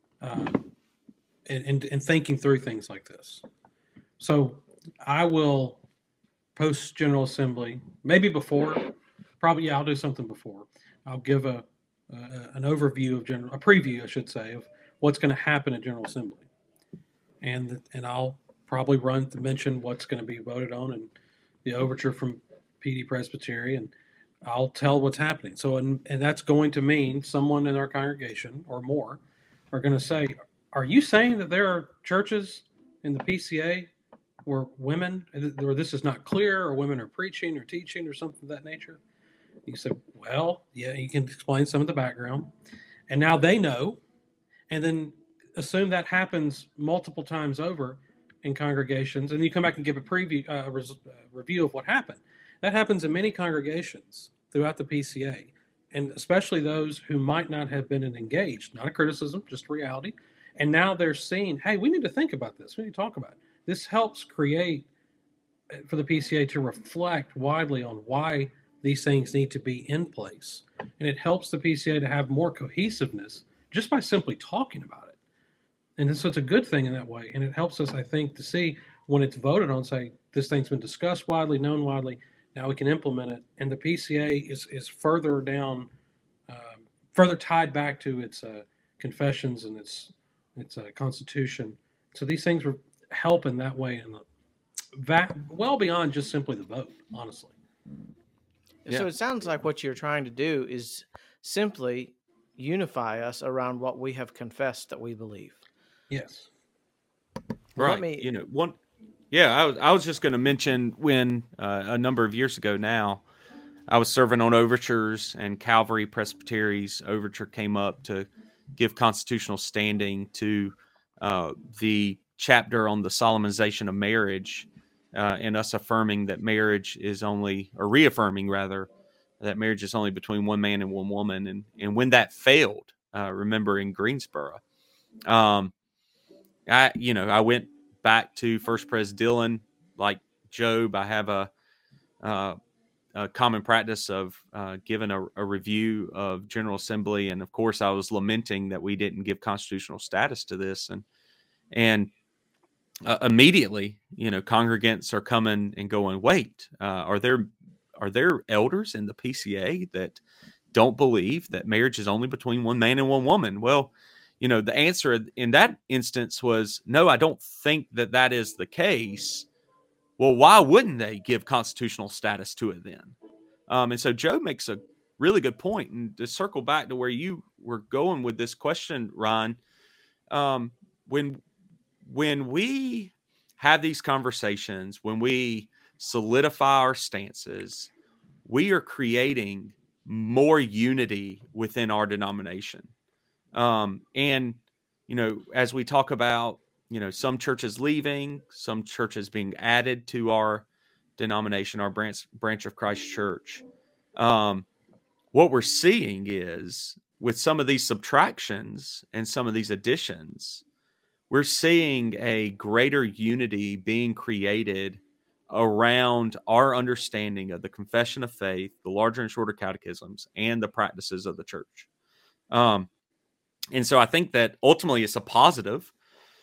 in thinking through things like this. So I will post General Assembly, maybe before, probably, I'll do something before. I'll give an overview of a preview, I should say, of what's going to happen at General Assembly. And I'll probably mention what's going to be voted on and the overture from PD Presbytery, and I'll tell what's happening. So, and that's going to mean someone in our congregation or more are going to say, are you saying that there are churches in the PCA where women, or this is not clear, or women are preaching or teaching or something of that nature? You say, well, yeah, you can explain some of the background. And now they know, and then assume that happens multiple times over in congregations, and you come back and give a review of what happened. That happens in many congregations throughout the PCA, and especially those who might not have been engaged. Not a criticism, just reality. And now they're seeing, hey, we need to think about this. We need to talk about it. This helps create for the PCA to reflect widely on why these things need to be in place. And it helps the PCA to have more cohesiveness just by simply talking about it. And so it's a good thing in that way. And it helps us, I think, to see when it's voted on, say, this thing's been discussed widely, known widely, now we can implement it. And the PCA is further down, further tied back to its confessions and its constitution. So these things were help in that way, and that well beyond just simply the vote, honestly. Yeah. So it sounds like what you're trying to do is simply unify us around what we have confessed that we believe. Yes. Right. I was just going to mention when a number of years ago now, I was serving on overtures, and Calvary Presbytery's overture came up to give constitutional standing to the chapter on the solemnization of marriage, and us affirming that marriage is only, or reaffirming rather, that marriage is only between one man and one woman. And when that failed, remember in Greensboro, I went back to First Pres Dillon. Like Job, I have a common practice of giving a review of General Assembly, and of course, I was lamenting that we didn't give constitutional status to this, and immediately, congregants are coming and going, "Wait, are there elders in the PCA that don't believe that marriage is only between one man and one woman?" Well, the answer in that instance was, no, I don't think that is the case. Well, why wouldn't they give constitutional status to it then? And so Joe makes a really good point. And to circle back to where you were going with this question, Ryan, when we have these conversations, when we solidify our stances, we are creating more unity within our denomination. And, as we talk about, some churches leaving, some churches being added to our denomination, our branch of Christ Church, what we're seeing is with some of these subtractions and some of these additions, we're seeing a greater unity being created around our understanding of the confession of faith, the larger and shorter catechisms, and the practices of the church. And so I think that ultimately it's a positive,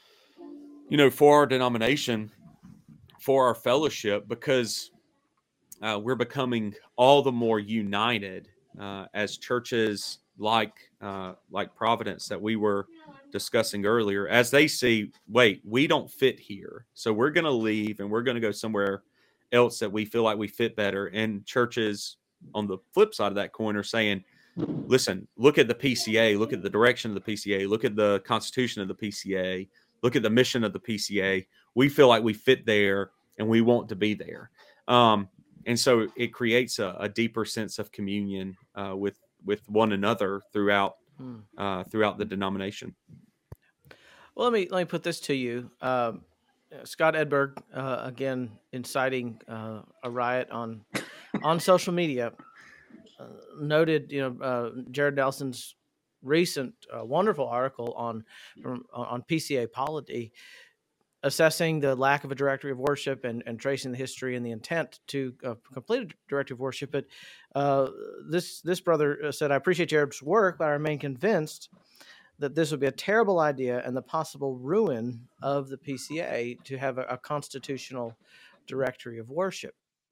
for our denomination, for our fellowship, because we're becoming all the more united as churches like Providence that we were discussing earlier, as they see, wait, we don't fit here, so we're going to leave and we're going to go somewhere else that we feel like we fit better. And churches on the flip side of that coin are saying, listen, look at the PCA, look at the direction of the PCA, look at the constitution of the PCA, look at the mission of the PCA. we feel like we fit there and we want to be there. And so it creates a deeper sense of communion with one another throughout the denomination. Well, let me put this to you. Scott Edberg, again, inciting a riot on social media, noted Jared Nelson's recent wonderful article on PCA polity, assessing the lack of a directory of worship and tracing the history and the intent to complete a directory of worship. But this brother said, "I appreciate Jared's work, but I remain convinced that this would be a terrible idea and the possible ruin of the PCA to have a constitutional directory of worship."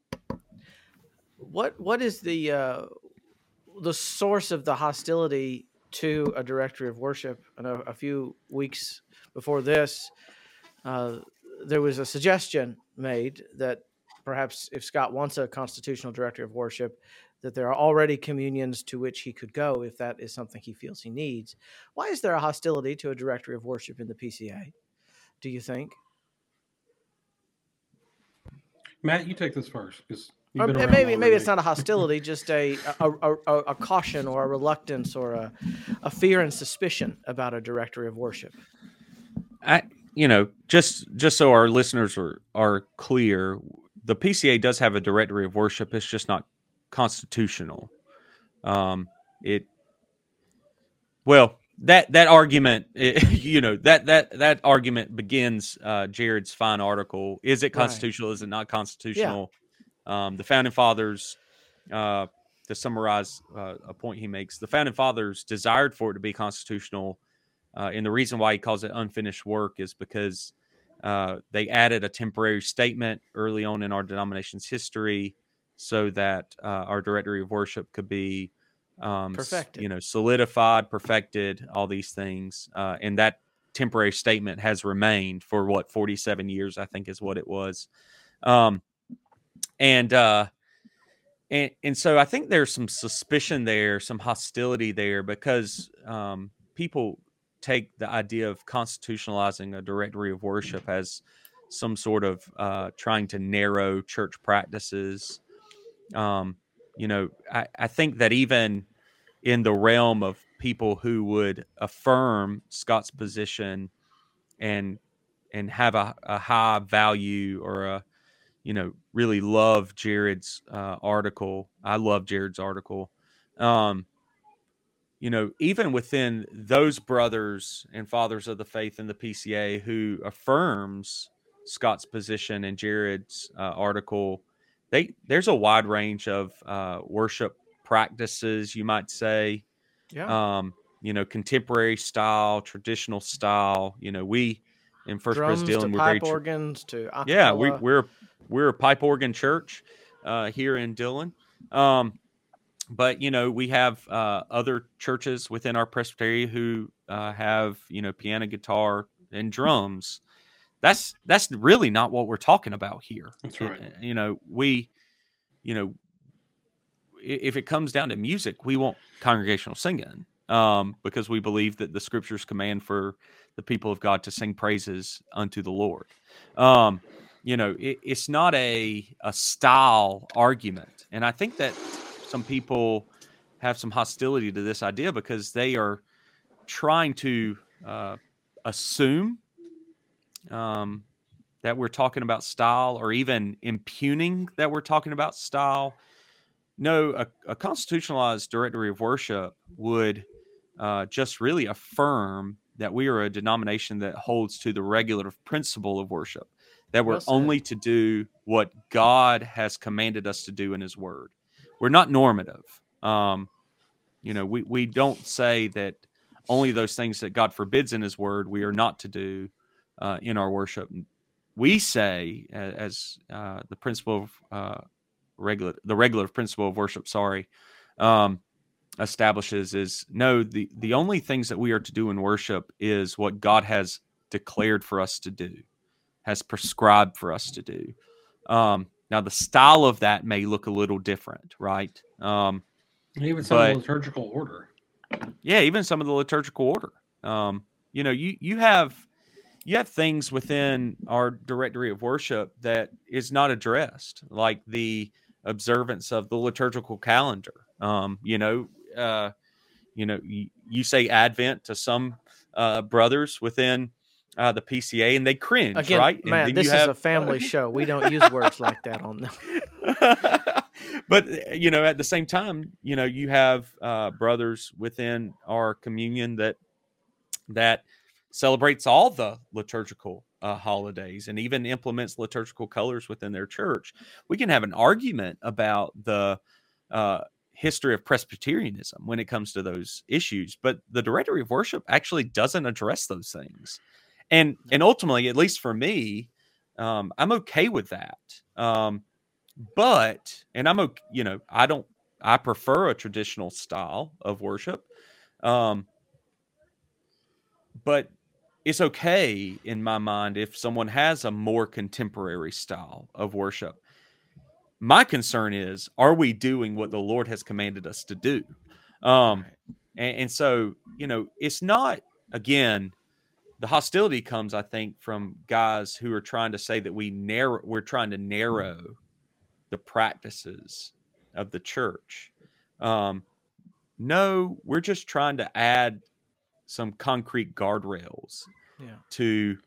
What is the source of the hostility to a directory of worship? I know a few weeks before this, there was a suggestion made that perhaps if Scott wants a constitutional directory of worship, that there are already communions to which he could go if that is something he feels he needs. Why is there a hostility to a directory of worship in the PCA, do you think? Matt, you take this first, because Or maybe it's not a hostility, just a caution or a reluctance or a fear and suspicion about a directory of worship. Just so our listeners are clear, the PCA does have a directory of worship. It's just not constitutional. That argument, that argument begins Jared's fine article. Is it constitutional? Right. Is it not constitutional? Yeah. The founding fathers, to summarize a point he makes, the founding fathers desired for it to be constitutional. And the reason why he calls it unfinished work is because they added a temporary statement early on in our denomination's history so that our directory of worship could be perfected, solidified, perfected, all these things. And that temporary statement has remained for 47 years, I think is what it was. And so I think there's some suspicion there, some hostility there, because people take the idea of constitutionalizing a directory of worship as some sort of trying to narrow church practices. I think that even in the realm of people who would affirm Scott's position and have a high value or really love Jared's article. I love Jared's article. Even within those brothers and fathers of the faith in the PCA who affirms Scott's position and Jared's article, there's a wide range of worship practices, you might say. Yeah. Contemporary style, traditional style. We in First Presbyterian, we're pipe organs to acapella. Yeah, we're a pipe organ church here in Dillon. But we have other churches within our presbytery who have piano, guitar, and drums. That's really not what we're talking about here. That's right. If it comes down to music, we want congregational singing because we believe that the Scriptures command for the people of God to sing praises unto the Lord. It's not a style argument, and I think that some people have some hostility to this idea because they are trying to assume that we're talking about style, or even impugning that we're talking about style. No, a constitutionalized directory of worship would just really affirm that we are a denomination that holds to the regulative principle of worship, that we're only to do what God has commanded us to do in His Word. We're not normative. We don't say that only those things that God forbids in His Word we are not to do in our worship. We say, as the principle of the regulative principle of worship, establishes, is no, the only things that we are to do in worship is what God has declared for us to do, has prescribed for us to do. Now, the style of that may look a little different, right? Even some of the liturgical order. Yeah, even some of the liturgical order. You have you have things within our directory of worship that is not addressed, like the observance of the liturgical calendar. You say Advent to some brothers within the PCA, and they cringe, Again, right? And man, then this you is have a family show. We don't use words like that on them. But at the same time, you have brothers within our communion that celebrates all the liturgical holidays and even implements liturgical colors within their church. We can have an argument about the history of Presbyterianism when it comes to those issues, but the directory of worship actually doesn't address those things. And ultimately, at least for me, I'm okay with that. But I'm okay, I prefer a traditional style of worship. But it's okay in my mind if someone has a more contemporary style of worship. My concern is, are we doing what the Lord has commanded us to do? And so, it's not, again, the hostility comes, I think, from guys who are trying to say that we're trying to narrow the practices of the church. No, we're just trying to add some concrete guardrails to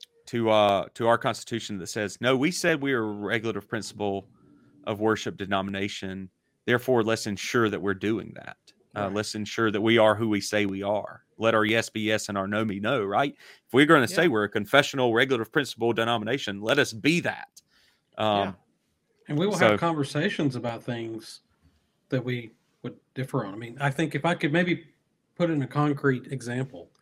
our Constitution that says, no, we said we are a regulative principle of worship denomination. Therefore, let's ensure that we're doing that. Let's ensure that we are who we say we are. Let our yes be yes and our no be no, right? If we're going to say we're a confessional regulative principle denomination, let us be that. And we will have conversations about things that we would differ on. I mean, I think if I could maybe put in a concrete example,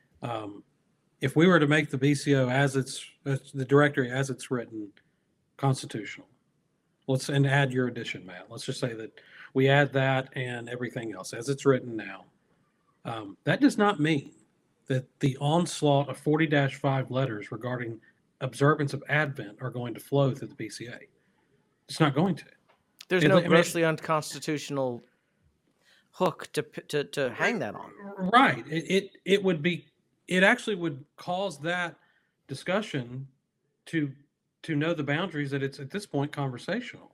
if we were to make the BCO the directory as it's written constitutional, and add your addition, Matt. Let's just say that we add that and everything else as it's written now. That does not mean that the onslaught of 40-5 letters regarding observance of Advent are going to flow through the BCA. It's not going to. There's no grossly unconstitutional hook to hang that on. Right. It would be. It actually would cause that discussion to know the boundaries that it's at this point conversational.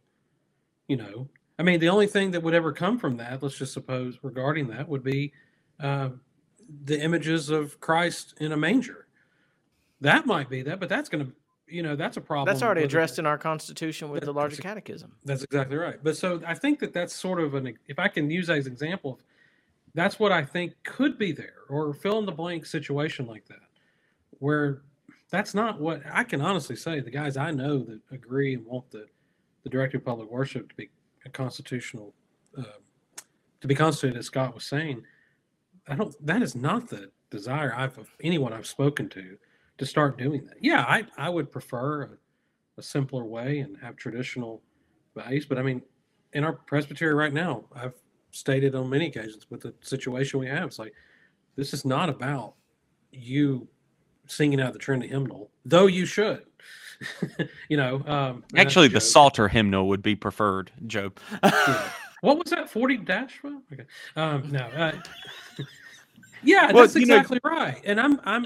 I mean, the only thing that would ever come from that, let's just suppose, regarding that, would be the images of Christ in a manger. That might be that, but that's going to, that's a problem. That's already addressed in our Constitution with the larger catechism. That's exactly right. But so I think that's sort of if I can use that as an example, that's what I think could be there, or fill in the blank situation like that, where that's not what I can honestly say. The guys I know that agree and want the Directory of Public Worship to be a constitutional, to be constituted, as Scott was saying, that is not the desire of anyone I've spoken to start doing that. Yeah, I would prefer a simpler way and have traditional values, but I mean, in our presbytery right now, I've stated on many occasions with the situation we have, it's like, this is not about you singing out the Trinity hymnal, though you should. Actually, the Psalter hymnal would be preferred, Joe. Yeah. What was that? 40-5? Okay. No. Yeah, well, that's exactly right. And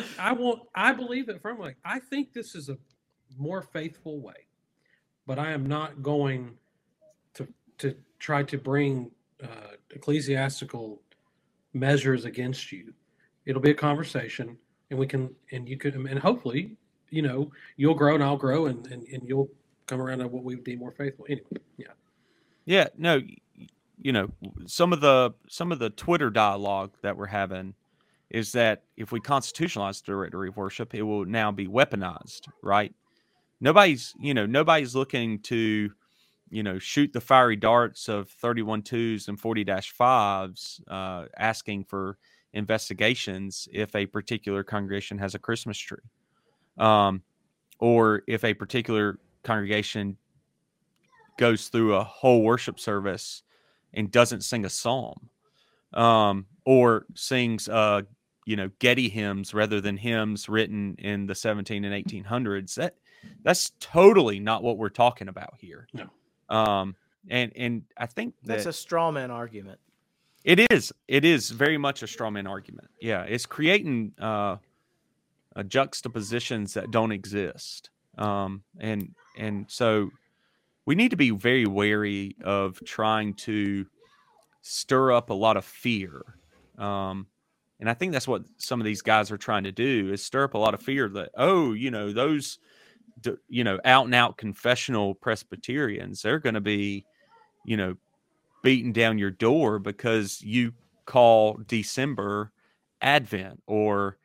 I believe that firmly. I think this is a more faithful way, but I am not going to try to bring ecclesiastical measures against you. It'll be a conversation, and you can, and hopefully, you'll grow and I'll grow, and you'll come around to what we would deem more faithful. Anyway, yeah. Yeah, no, some of the Twitter dialogue that we're having is that if we constitutionalize the directory of worship, it will now be weaponized, right? Nobody's looking to, shoot the fiery darts of 31-2s and 40-5s, asking for investigations if a particular congregation has a Christmas tree, or if a particular congregation goes through a whole worship service and doesn't sing a psalm, or sings Getty hymns rather than hymns written in the 17 and 1800s. That's totally not what we're talking about here. No. And I think that's a straw man argument. It is very much a straw man argument. Yeah, it's creating juxtapositions that don't exist. And so we need to be very wary of trying to stir up a lot of fear. And I think that's what some of these guys are trying to do, is stir up a lot of fear that, those, out and out confessional Presbyterians, they're going to be, beating down your door because you call December Advent, or,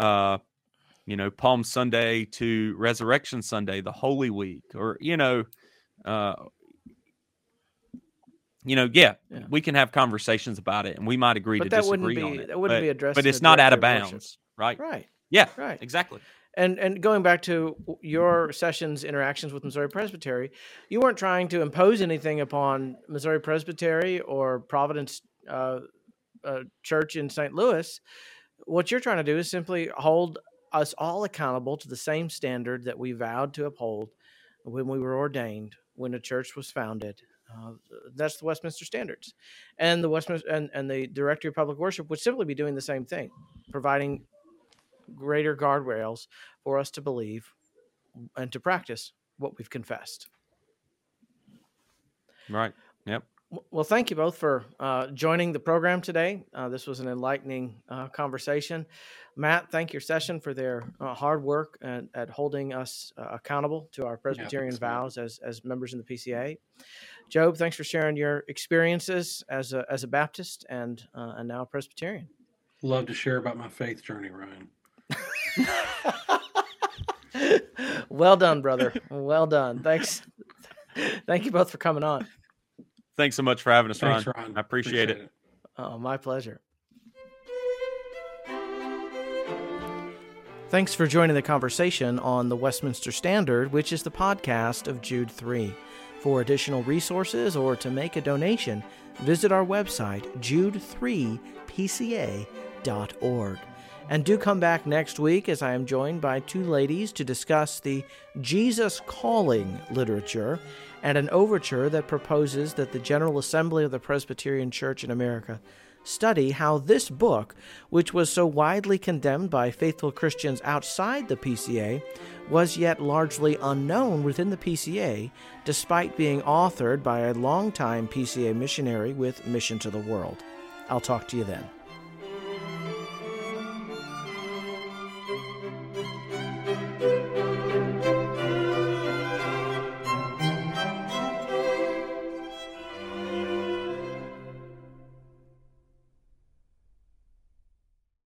Palm Sunday to Resurrection Sunday, the Holy Week, or, we can have conversations about it, and we might agree to disagree on it. That wouldn't be addressed. But it's not out of bounds, right? Right. Yeah. Right. Exactly. And going back to your session's interactions with Missouri Presbytery, you weren't trying to impose anything upon Missouri Presbytery or Providence Church in St. Louis. What you're trying to do is simply hold us all accountable to the same standard that we vowed to uphold when we were ordained, when the church was founded. That's the Westminster Standards, and the Westminster and the Directory of Public Worship would simply be doing the same thing, providing greater guardrails for us to believe and to practice what we've confessed. Right. Yep. Well, thank you both for joining the program today. This was an enlightening conversation. Matt, thank your session for their hard work at holding us accountable to our Presbyterian vows as members in the PCA. Job, thanks for sharing your experiences as a Baptist and now a Presbyterian. Love to share about my faith journey, Ryan. Well done, brother. Well done. Thanks. Thank you both for coming on. Thanks so much for having us, Thanks, Ron. Ron. I appreciate it. Oh, my pleasure. Thanks for joining the conversation on the Westminster Standard, which is the podcast of Jude 3. For additional resources or to make a donation, visit our website, jude3pca.org. And do come back next week as I am joined by two ladies to discuss the Jesus Calling literature and an overture that proposes that the General Assembly of the Presbyterian Church in America study how this book, which was so widely condemned by faithful Christians outside the PCA, was yet largely unknown within the PCA, despite being authored by a longtime PCA missionary with Mission to the World. I'll talk to you then.